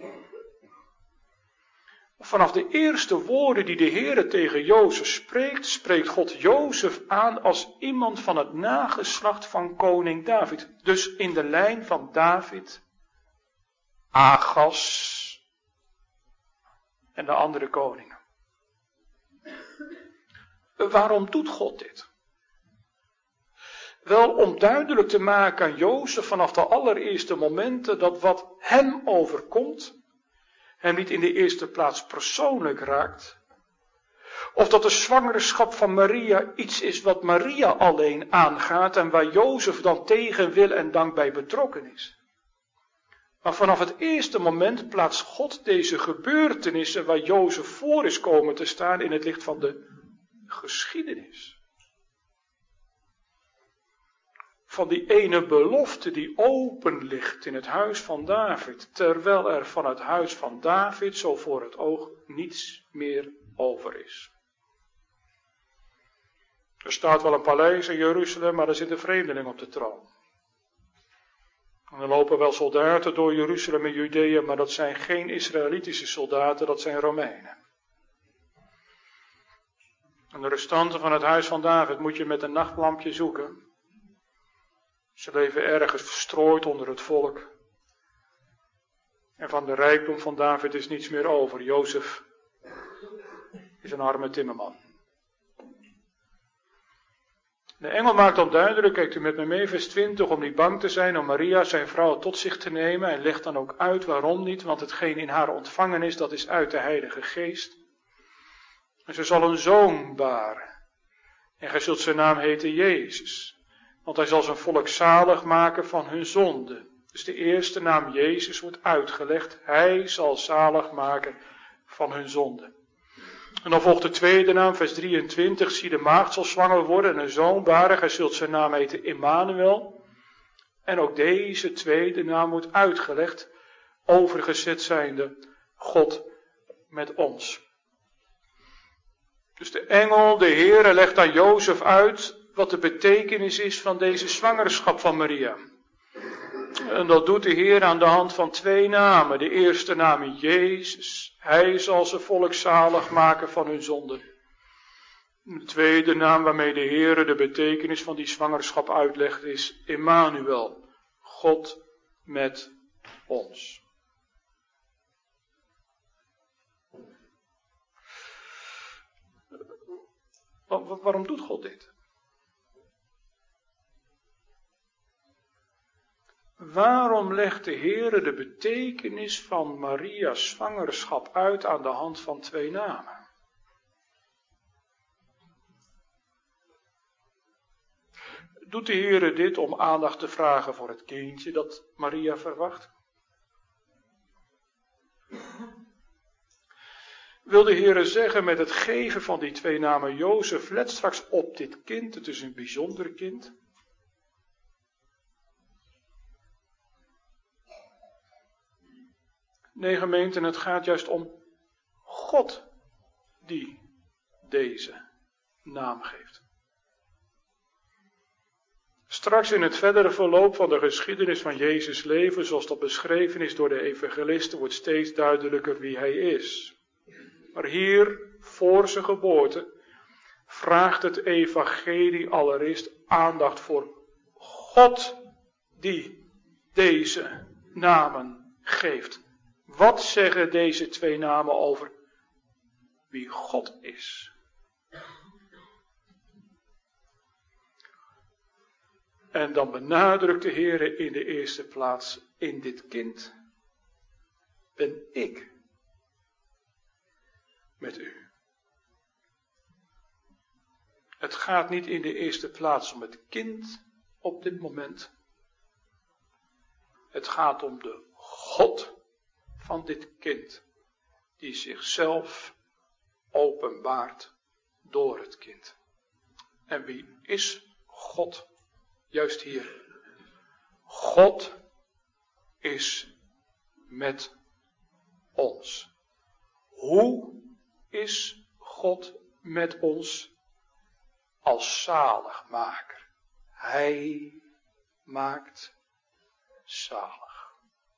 Speaker 1: Vanaf de eerste woorden die de Heer tegen Jozef spreekt, spreekt God Jozef aan als iemand van het nageslacht van koning David. Dus in de lijn van David, Agas en de andere koningen. Waarom doet God dit? Wel om duidelijk te maken aan Jozef vanaf de allereerste momenten dat wat hem overkomt, hem niet in de eerste plaats persoonlijk raakt. Of dat de zwangerschap van Maria iets is wat Maria alleen aangaat en waar Jozef dan tegen wil en dank bij betrokken is. Maar vanaf het eerste moment plaatst God deze gebeurtenissen waar Jozef voor is komen te staan in het licht van de geschiedenis. Van die ene belofte die open ligt in het huis van David, terwijl er van het huis van David zo voor het oog niets meer over is. Er staat wel een paleis in Jeruzalem, maar er zit een vreemdeling op de troon. En er lopen wel soldaten door Jeruzalem en Judea, maar dat zijn geen Israëlitische soldaten, dat zijn Romeinen. En de restanten van het huis van David moet je met een nachtlampje zoeken. Ze leven ergens verstrooid onder het volk. En van de rijkdom van David is niets meer over. Jozef is een arme timmerman. De engel maakt dan duidelijk, kijkt u met me mee, vers twintig, om niet bang te zijn om Maria, zijn vrouw, tot zich te nemen. En legt dan ook uit waarom niet, want hetgeen in haar ontvangen is, dat is uit de Heilige Geest. En ze zal een zoon baren. En gij zult zijn naam heten Jezus. Want hij zal zijn volk zalig maken van hun zonde. Dus de eerste naam Jezus wordt uitgelegd. Hij zal zalig maken van hun zonde. En dan volgt de tweede naam, vers drieëntwintig. Zie, de maagd zal zwanger worden en een zoon baren. Hij zult zijn naam heten Immanuel. En ook deze tweede naam wordt uitgelegd. Overgezet zijnde God met ons. Dus de engel, de Heere, legt aan Jozef uit wat de betekenis is van deze zwangerschap van Maria. En dat doet de Heer aan de hand van twee namen. De eerste naam is Jezus. Hij zal zijn volk zalig maken van hun zonde. De tweede naam waarmee de Heer de betekenis van die zwangerschap uitlegt is Immanuel. God met ons. Waarom doet God dit? Waarom legt de Heere de betekenis van Maria's zwangerschap uit aan de hand van twee namen? Doet de Heere dit om aandacht te vragen voor het kindje dat Maria verwacht? Wil de Heere zeggen met het geven van die twee namen Jozef, let straks op dit kind, het is een bijzonder kind? Nee, gemeente, het gaat juist om God die deze naam geeft. Straks in het verdere verloop van de geschiedenis van Jezus' leven, zoals dat beschreven is door de evangelisten, wordt steeds duidelijker wie hij is. Maar hier, voor zijn geboorte, vraagt het evangelie allereerst aandacht voor God die deze namen geeft. Wat zeggen deze twee namen over wie God is? En dan benadrukt de Heer in de eerste plaats, in dit kind ben ik met u. Het gaat niet in de eerste plaats om het kind op dit moment. Het gaat om de God van dit kind, die zichzelf openbaart door het kind. En wie is God? Juist hier. God is met ons. Hoe is God met ons? Als zaligmaker. Hij maakt zalig.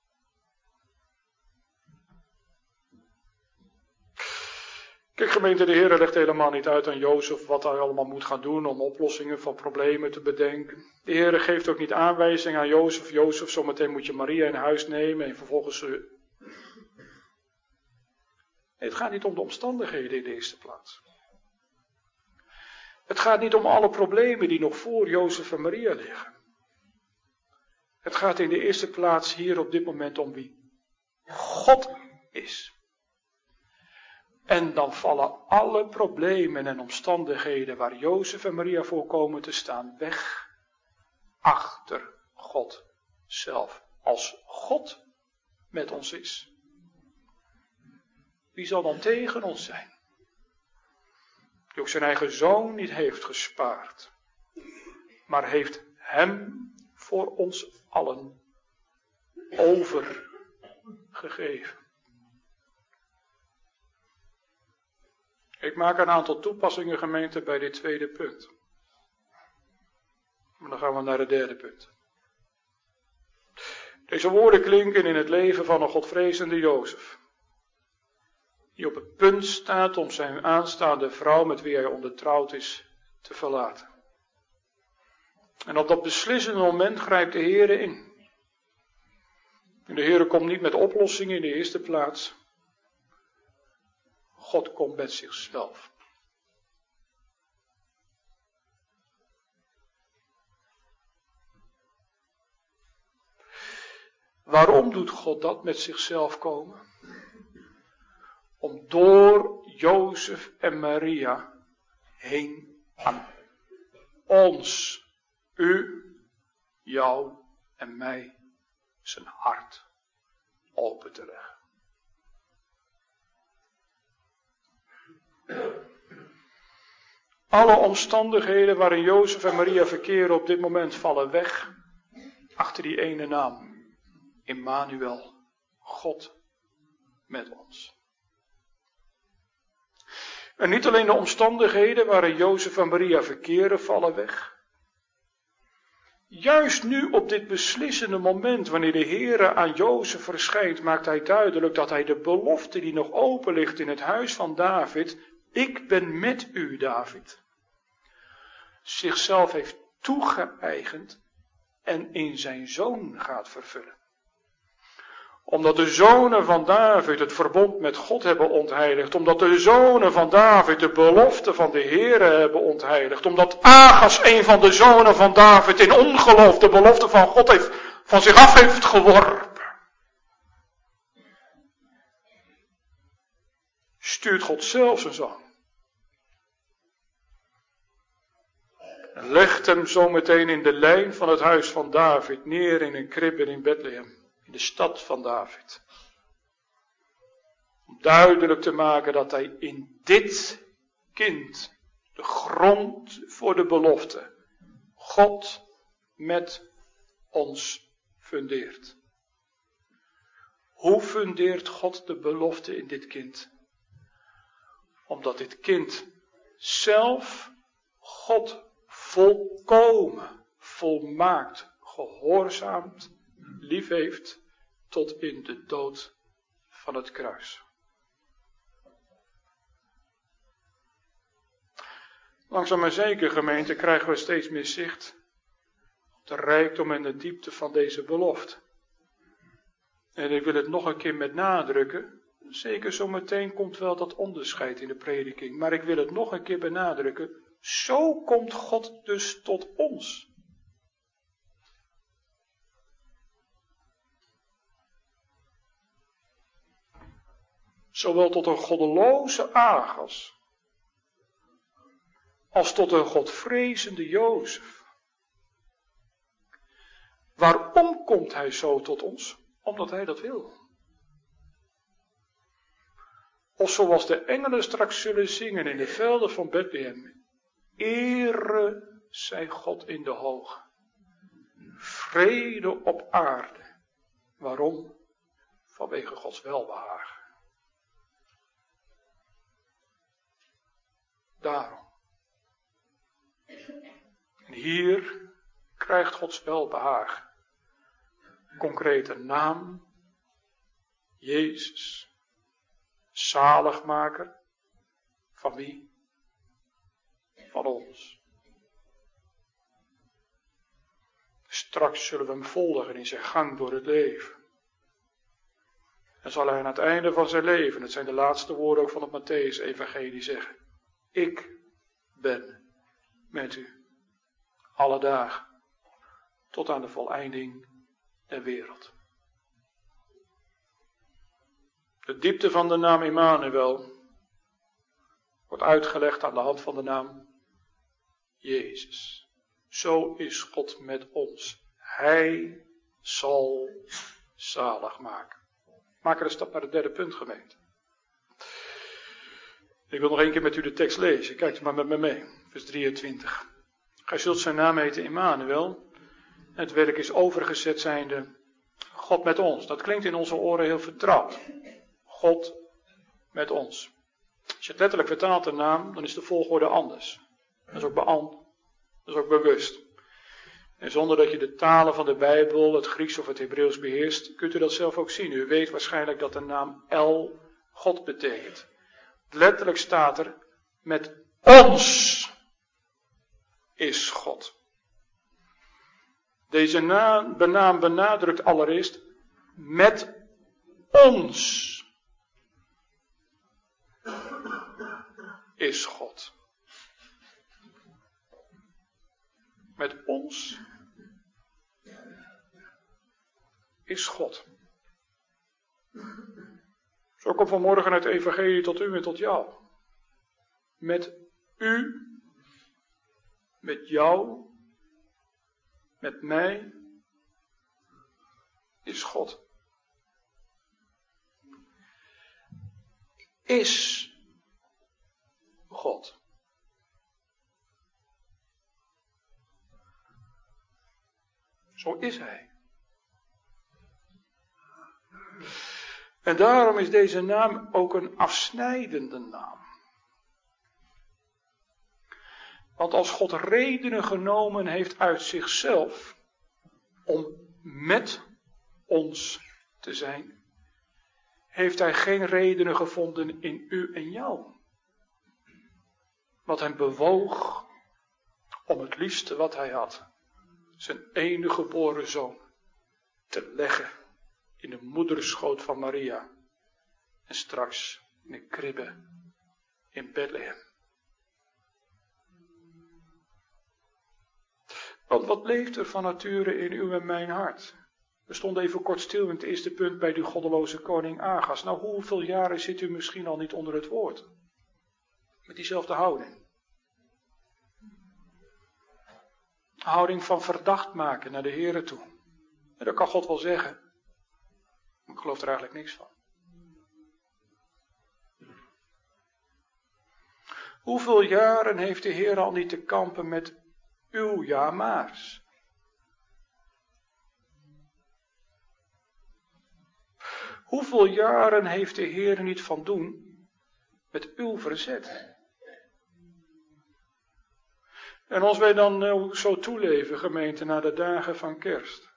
Speaker 1: Kijk gemeente, de Heer legt helemaal niet uit aan Jozef wat hij allemaal moet gaan doen om oplossingen van problemen te bedenken. De Heer geeft ook niet aanwijzingen aan Jozef. Jozef, zometeen moet je Maria in huis nemen en vervolgens... Uh... Nee, het gaat niet om de omstandigheden in de eerste plaats. Het gaat niet om alle problemen die nog voor Jozef en Maria liggen. Het gaat in de eerste plaats hier op dit moment om wie God is. En dan vallen alle problemen en omstandigheden waar Jozef en Maria voor komen te staan weg achter God zelf. Als God met ons is, wie zal dan tegen ons zijn? Die ook zijn eigen zoon niet heeft gespaard, maar heeft hem voor ons allen overgegeven. Ik maak een aantal toepassingen, gemeente, bij dit tweede punt. Maar dan gaan we naar het derde punt. Deze woorden klinken in het leven van een godvrezende Jozef, die op het punt staat om zijn aanstaande vrouw, met wie hij ondertrouwd is, te verlaten. En op dat beslissende moment grijpt de Heere in. En de Heere komt niet met oplossingen in de eerste plaats. God komt met zichzelf. Waarom doet God dat, met zichzelf komen? Om door Jozef en Maria heen aan ons, u, jou en mij, zijn hart open te leggen. Alle omstandigheden waarin Jozef en Maria verkeren op dit moment vallen weg achter die ene naam. Immanuel, God met ons. En niet alleen de omstandigheden waarin Jozef en Maria verkeren vallen weg. Juist nu op dit beslissende moment, wanneer de Heere aan Jozef verschijnt, maakt hij duidelijk dat hij de belofte die nog open ligt in het huis van David, ik ben met u, David, zichzelf heeft toegeëigend en in zijn zoon gaat vervullen. Omdat de zonen van David het verbond met God hebben ontheiligd. Omdat de zonen van David de belofte van de Heere hebben ontheiligd. Omdat Agas, een van de zonen van David, in ongeloof de belofte van God heeft, van zich af heeft geworpen. Stuurt God zelf zijn zoon. En legt hem zometeen in de lijn van het huis van David neer in een kribbe in Bethlehem. In de stad van David. Om duidelijk te maken dat hij in dit kind de grond voor de belofte God met ons fundeert. Hoe fundeert God de belofte in dit kind? Omdat dit kind zelf God volkomen, volmaakt, gehoorzaamt, lief heeft tot in de dood van het kruis. Langzaam maar zeker, gemeente, krijgen we steeds meer zicht op de rijkdom en de diepte van deze belofte. En ik wil het nog een keer met nadrukken. Zeker zometeen komt wel dat onderscheid in de prediking. Maar ik wil het nog een keer benadrukken. Zo komt God dus tot ons. Zowel tot een goddeloze Agas. Als tot een godvrezende Jozef. Waarom komt hij zo tot ons? Omdat hij dat wil. Of zoals de engelen straks zullen zingen in de velden van Bethlehem. Ere zij God in de hoogte. Vrede op aarde. Waarom? Vanwege Gods welbehagen. Daarom. En hier krijgt Gods welbehagen. Concrete naam. Jezus. Zaligmaker. Van wie? Van ons. Straks zullen we hem volgen in zijn gang door het leven. En zal hij aan het einde van zijn leven, dat zijn de laatste woorden ook van het Mattheüs-evangelie, zeggen: Ik ben met u alle dagen tot aan de voleinding der wereld. De diepte van de naam Immanuel wordt uitgelegd aan de hand van de naam Jezus. Zo is God met ons. Hij zal zalig maken. Maak er een stap naar het derde punt, gemeente. Ik wil nog één keer met u de tekst lezen. Kijk maar met me mee. Vers drieëntwintig. Gij zult zijn naam heten Immanuel. Het werk is overgezet zijnde God met ons. Dat klinkt in onze oren heel vertrouwd. God met ons. Als je het letterlijk vertaalt de naam, dan is de volgorde anders. Dat is ook beant. Dat is ook bewust. En zonder dat je de talen van de Bijbel, het Grieks of het Hebreeuws beheerst, kunt u dat zelf ook zien. U weet waarschijnlijk dat de naam El God betekent. Letterlijk staat er, met ons is God. Deze naam, naam benadrukt allereerst, met ons is God. Met ons is God. Zo komt vanmorgen het evangelie tot u en tot jou. Met u, met jou, met mij is God. Is God. Zo is hij. En daarom is deze naam ook een afsnijdende naam. Want als God redenen genomen heeft uit zichzelf om met ons te zijn, heeft hij geen redenen gevonden in u en jou. Wat hem bewoog om het liefste wat hij had, zijn enige geboren zoon, te leggen in de moederschoot van Maria en straks in de kribbe in Bethlehem. Want wat leeft er van nature in uw en mijn hart? We stonden even kort stil in het eerste punt bij die goddeloze koning Agas. Nou, hoeveel jaren zit u misschien al niet onder het woord? Met diezelfde houding. Houding van verdacht maken naar de Here toe. En dat kan God wel zeggen. Maar ik geloof er eigenlijk niks van. Hoeveel jaren heeft de Heer al niet te kampen met uw ja-maars? Hoeveel jaren heeft de Heer niet van doen met uw verzet? En als wij dan nou zo toeleven, gemeente, naar de dagen van kerst.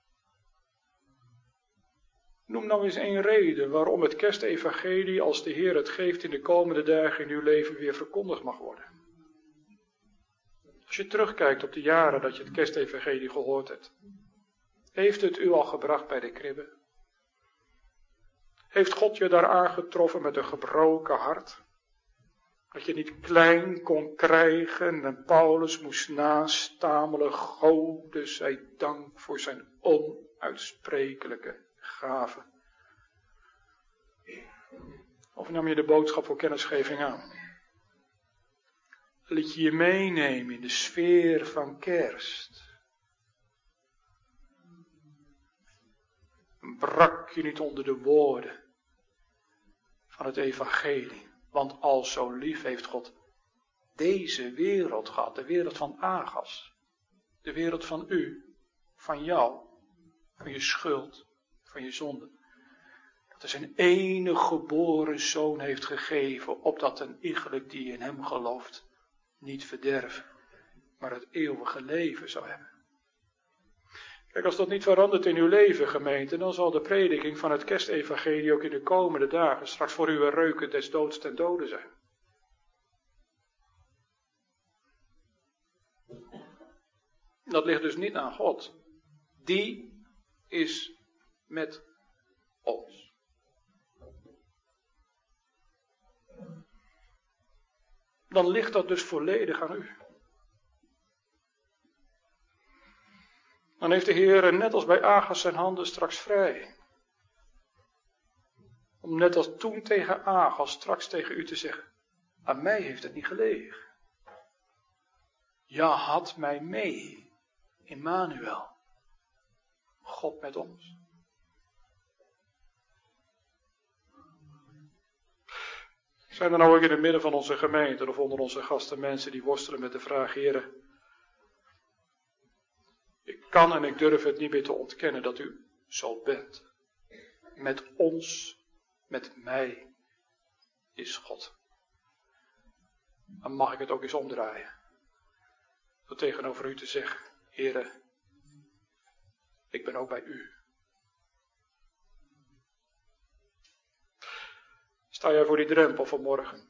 Speaker 1: Noem nou eens één reden waarom het kerstevangelie, als de Heer het geeft, in de komende dagen in uw leven weer verkondigd mag worden. Als je terugkijkt op de jaren dat je het kerstevangelie gehoord hebt. Heeft het u al gebracht bij de kribbe? Heeft God je daar aangetroffen met een gebroken hart? Dat je niet klein kon krijgen en Paulus moest nastamelen, Gode zij dank voor zijn onuitsprekelijke gave. Of nam je de boodschap voor kennisgeving aan? Liet je je meenemen in de sfeer van kerst? Brak je niet onder de woorden van het evangelie? Want al zo lief heeft God deze wereld gehad, de wereld van Agas, de wereld van u, van jou, van je schuld, van je zonde. Dat hij zijn enige geboren zoon heeft gegeven, opdat een iegelijk die in hem gelooft niet verderven, maar het eeuwige leven zou hebben. Kijk, als dat niet verandert in uw leven, gemeente, dan zal de prediking van het kerstevangelie ook in de komende dagen straks voor u een reuken des doods ten dode zijn. Dat ligt dus niet aan God. Die is met ons. Dan ligt dat dus volledig aan u. Dan heeft de Heer net als bij Agas zijn handen straks vrij. Om net als toen tegen Agas straks tegen u te zeggen. Aan mij heeft het niet gelegen. Ja, had mij mee. Immanuel. God met ons. Zijn er nou ook in het midden van onze gemeente of onder onze gasten mensen die worstelen met de vraag, Heere, ik kan en ik durf het niet meer te ontkennen dat u zo bent. Met ons, met mij is God. Dan mag ik het ook eens omdraaien. Door tegenover u te zeggen, Heere, ik ben ook bij u. Sta jij voor die drempel vanmorgen?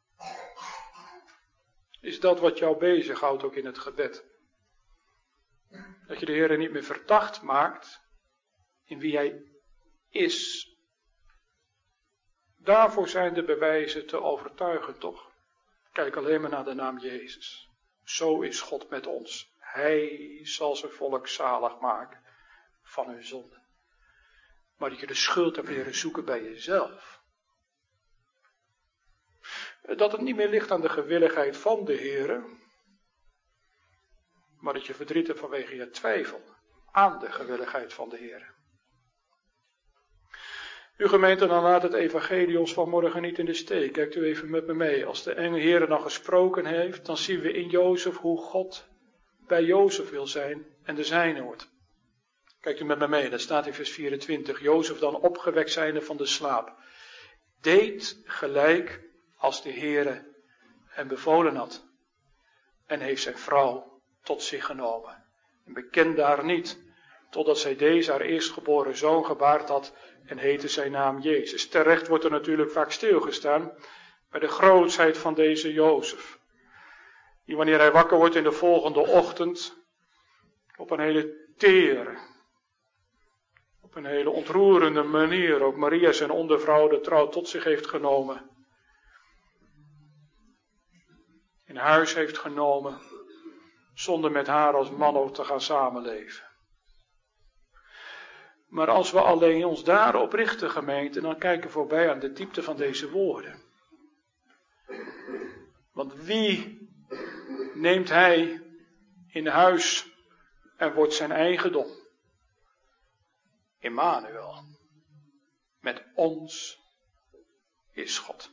Speaker 1: Is dat wat jou bezighoudt ook in het gebed? Dat je de Heer niet meer verdacht maakt in wie Hij is. Daarvoor zijn de bewijzen te overtuigen, toch? Kijk alleen maar naar de naam Jezus. Zo is God met ons. Hij zal zijn volk zalig maken van hun zonde. Maar dat je de schuld hebt leren zoeken bij jezelf. Dat het niet meer ligt aan de gewilligheid van de Heer, maar dat je verdriet hebt vanwege je twijfel aan de gewilligheid van de Heer. Uw gemeente, dan laat het evangelie ons vanmorgen niet in de steek. Kijkt u even met me mee. Als de enge Heer dan gesproken heeft, dan zien we in Jozef hoe God bij Jozef wil zijn en de zijne wordt. Kijkt u met me mee, dat staat in vers vierentwintig. Jozef dan opgewekt zijnde van de slaap, deed gelijk als de Heere hem bevolen had. En heeft zijn vrouw tot zich genomen. En bekend daar niet, totdat zij deze haar eerstgeboren zoon gebaard had en heette zijn naam Jezus. Terecht wordt er natuurlijk vaak stilgestaan bij de grootsheid van deze Jozef. Die wanneer hij wakker wordt in de volgende ochtend op een hele tere, op een hele ontroerende manier ook Maria zijn ondervrouw de trouw tot zich heeft genomen. In huis heeft genomen, zonder met haar als man ook te gaan samenleven. Maar als we alleen ons daarop richten, gemeente, dan kijken we voorbij aan de diepte van deze woorden. Want wie neemt hij in huis en wordt zijn eigendom? Immanuel. Met ons is God.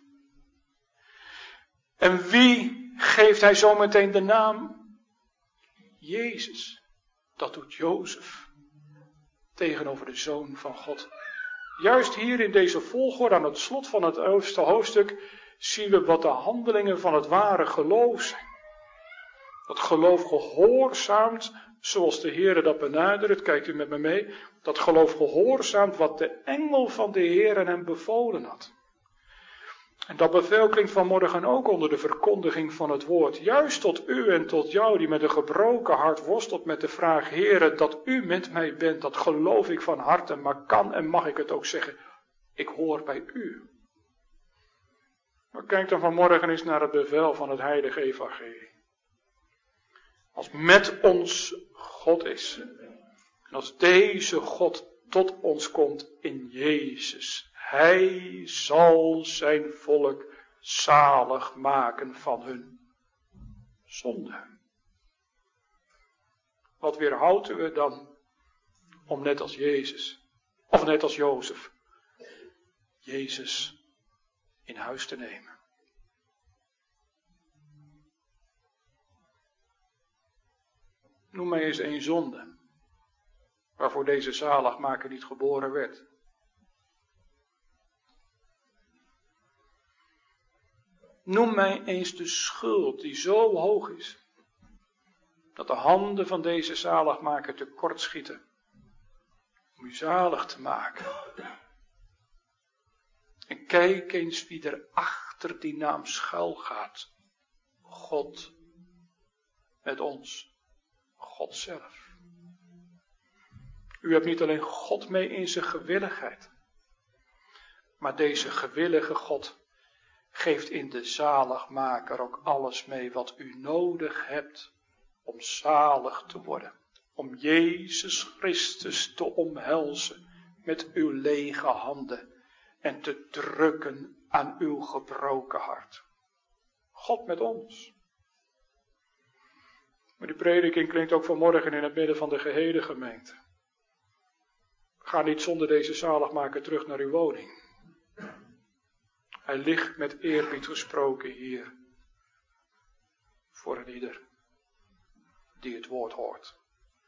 Speaker 1: En wie geeft hij zometeen de naam? Jezus. Dat doet Jozef. Tegenover de Zoon van God. Juist hier in deze volgorde aan het slot van het eerste hoofdstuk zien we wat de handelingen van het ware geloof zijn. Dat geloof gehoorzaamt zoals de Heere dat benadert, kijkt u met me mee. Dat geloof gehoorzaamt wat de engel van de Heere hem bevolen had. En dat bevel klinkt vanmorgen ook onder de verkondiging van het woord. Juist tot u en tot jou die met een gebroken hart worstelt met de vraag, Heere, dat u met mij bent, dat geloof ik van harte, maar kan en mag ik het ook zeggen, ik hoor bij u. Maar kijk dan vanmorgen eens naar het bevel van het heilige evangelie. Als met ons God is, en als deze God tot ons komt in Jezus, Hij zal zijn volk zalig maken van hun zonde. Wat weerhouden we dan om net als Jezus, of net als Jozef, Jezus in huis te nemen? Noem mij eens één zonde waarvoor deze zaligmaker niet geboren werd. Noem mij eens de schuld die zo hoog is, dat de handen van deze zaligmaker tekortschieten om u zalig te maken. En kijk eens wie er achter die naam schuil gaat. God met ons, God zelf. U hebt niet alleen God mee in zijn gewilligheid, maar deze gewillige God geeft in de zaligmaker ook alles mee wat u nodig hebt om zalig te worden. Om Jezus Christus te omhelzen met uw lege handen en te drukken aan uw gebroken hart. God met ons. Maar die prediking klinkt ook vanmorgen in het midden van de gehele gemeente. Ga niet zonder deze zaligmaker terug naar uw woning. Hij ligt met eerbied gesproken hier. Voor een ieder die het woord hoort.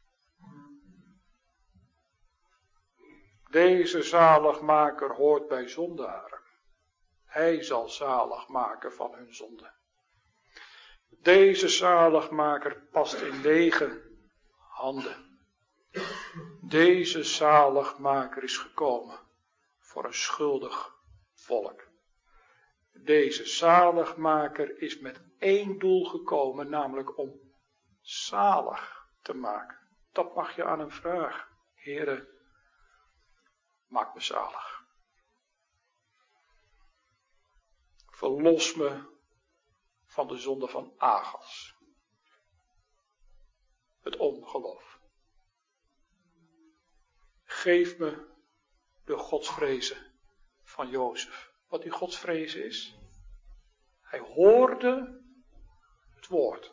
Speaker 1: Deze zaligmaker hoort bij zondaren. Hij zal zalig maken van hun zonde. Deze zaligmaker past in lege handen. Deze zaligmaker is gekomen voor een schuldig volk. Deze zaligmaker is met één doel gekomen, namelijk om zalig te maken. Dat mag je aan hem vragen. Heere, maak me zalig. Verlos me van de zonde van Agas. Het ongeloof. Geef me de godsvrezen van Jozef. Wat die godsvrezen is? Hij hoorde het woord.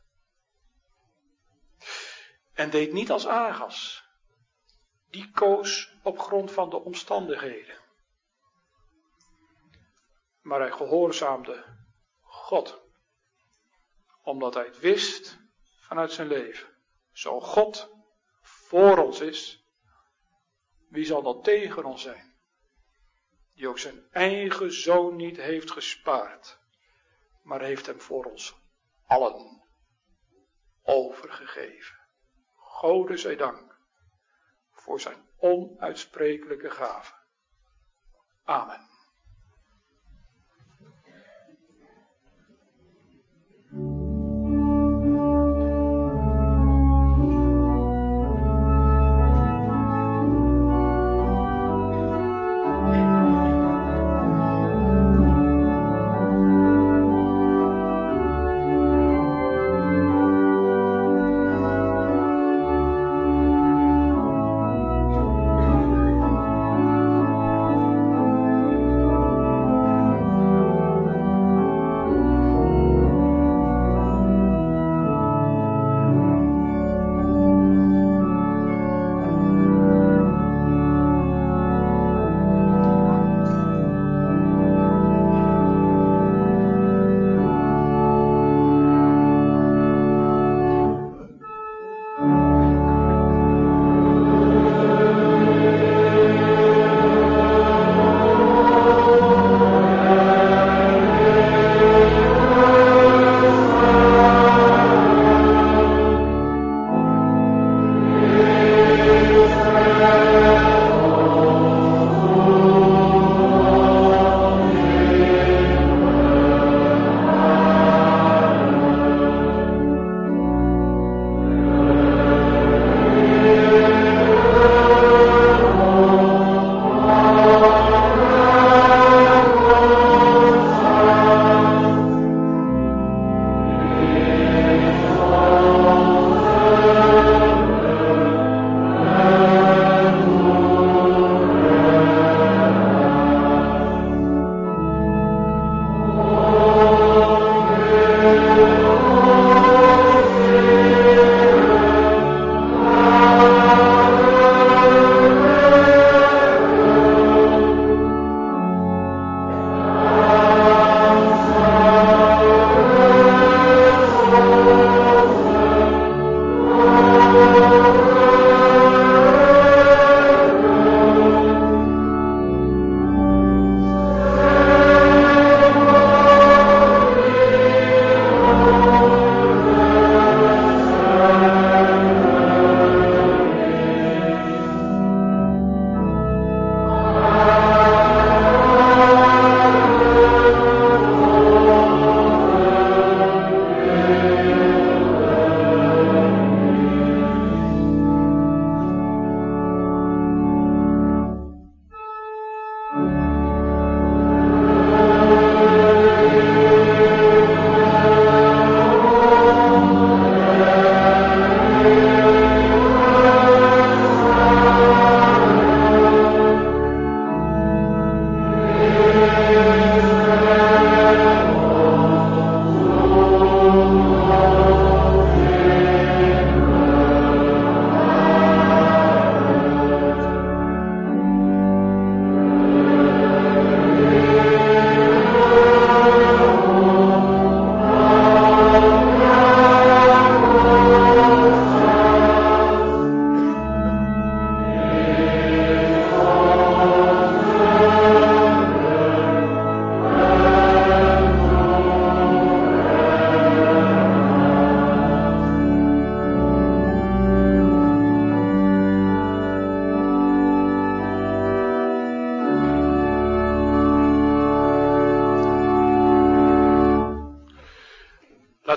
Speaker 1: En deed niet als Agas. Die koos op grond van de omstandigheden. Maar hij gehoorzaamde God. Omdat hij het wist vanuit zijn leven. Zo God voor ons is, wie zal dan tegen ons zijn? Die ook zijn eigen zoon niet heeft gespaard, maar heeft hem voor ons allen overgegeven. Gode zij dank voor zijn onuitsprekelijke gave. Amen.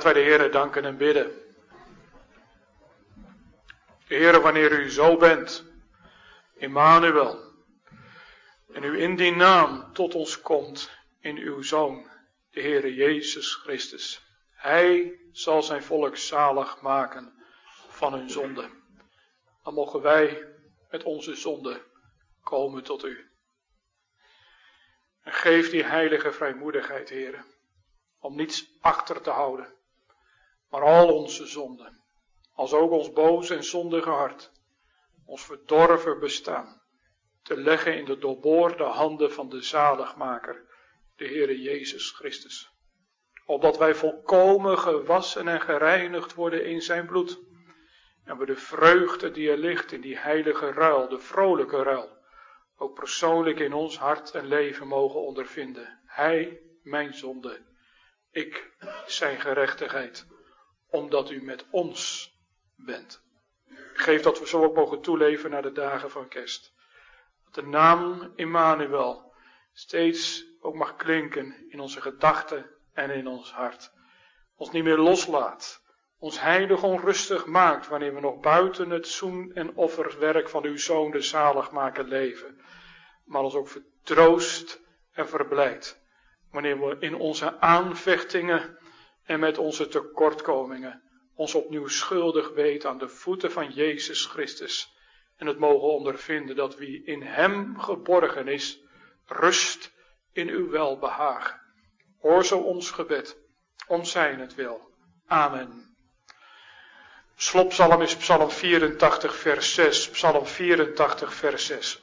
Speaker 1: wij de Heere danken en bidden. Heere, wanneer u zo bent, Immanuel, en u in die naam tot ons komt in uw Zoon, de Heere Jezus Christus. Hij zal zijn volk zalig maken van hun zonde. Dan mogen wij met onze zonde komen tot u. En geef die heilige vrijmoedigheid, Heere, om niets achter te houden, maar al onze zonden, als ook ons boze en zondige hart, ons verdorven bestaan, te leggen in de doorboorde handen van de zaligmaker, de Heere Jezus Christus. Opdat wij volkomen gewassen en gereinigd worden in zijn bloed. En we de vreugde die er ligt in die heilige ruil, de vrolijke ruil, ook persoonlijk in ons hart en leven mogen ondervinden. Hij, mijn zonde, ik, zijn gerechtigheid, omdat u met ons bent. Geef dat we zo ook mogen toeleven naar de dagen van kerst. Dat de naam Immanuel steeds ook mag klinken in onze gedachten en in ons hart. Ons niet meer loslaat. Ons heilig onrustig maakt wanneer we nog buiten het zoen- en offerwerk van uw Zoon de zaligmaker leven. Maar ons ook vertroost en verblijdt. Wanneer we in onze aanvechtingen en met onze tekortkomingen ons opnieuw schuldig weten aan de voeten van Jezus Christus. En het mogen ondervinden dat wie in hem geborgen is, rust in uw welbehagen. Hoor zo ons gebed, om zijn het wil. Amen. Slotpsalm is Psalm vierentachtig vers zes. Psalm vierentachtig vers zes.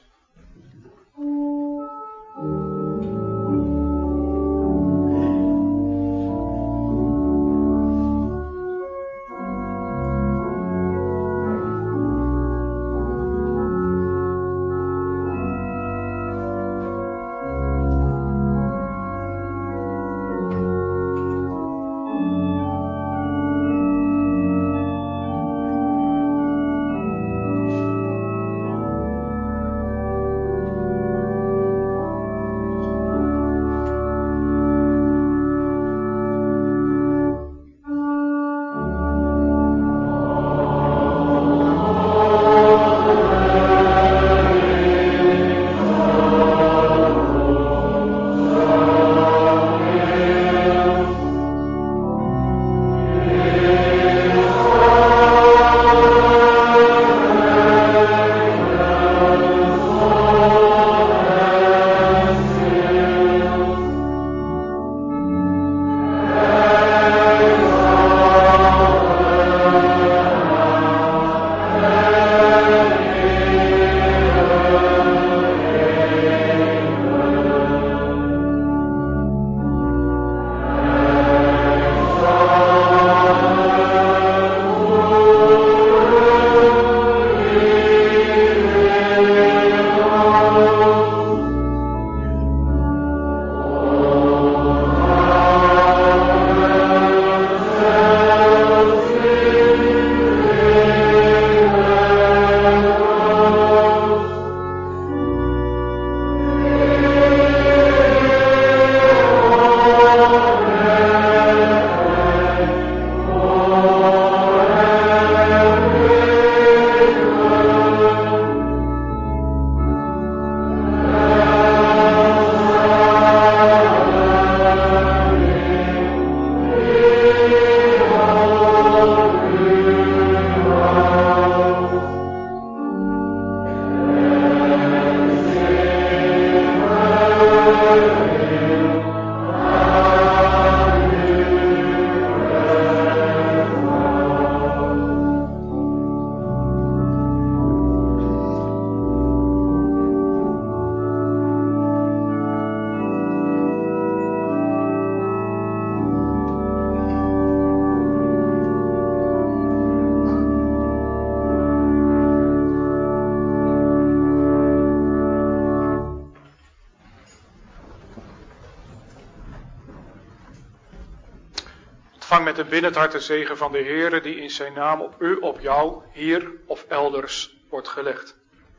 Speaker 1: Ontvang met een binnen het hart de zegen van de Heere, die in zijn naam op u, op jou, hier of elders wordt gelegd.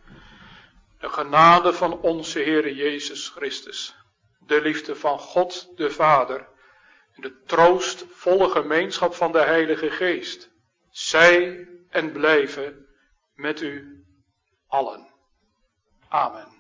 Speaker 1: De genade van onze Heere Jezus Christus, de liefde van God de Vader en de troostvolle gemeenschap van de Heilige Geest zij en blijven met u allen. Amen.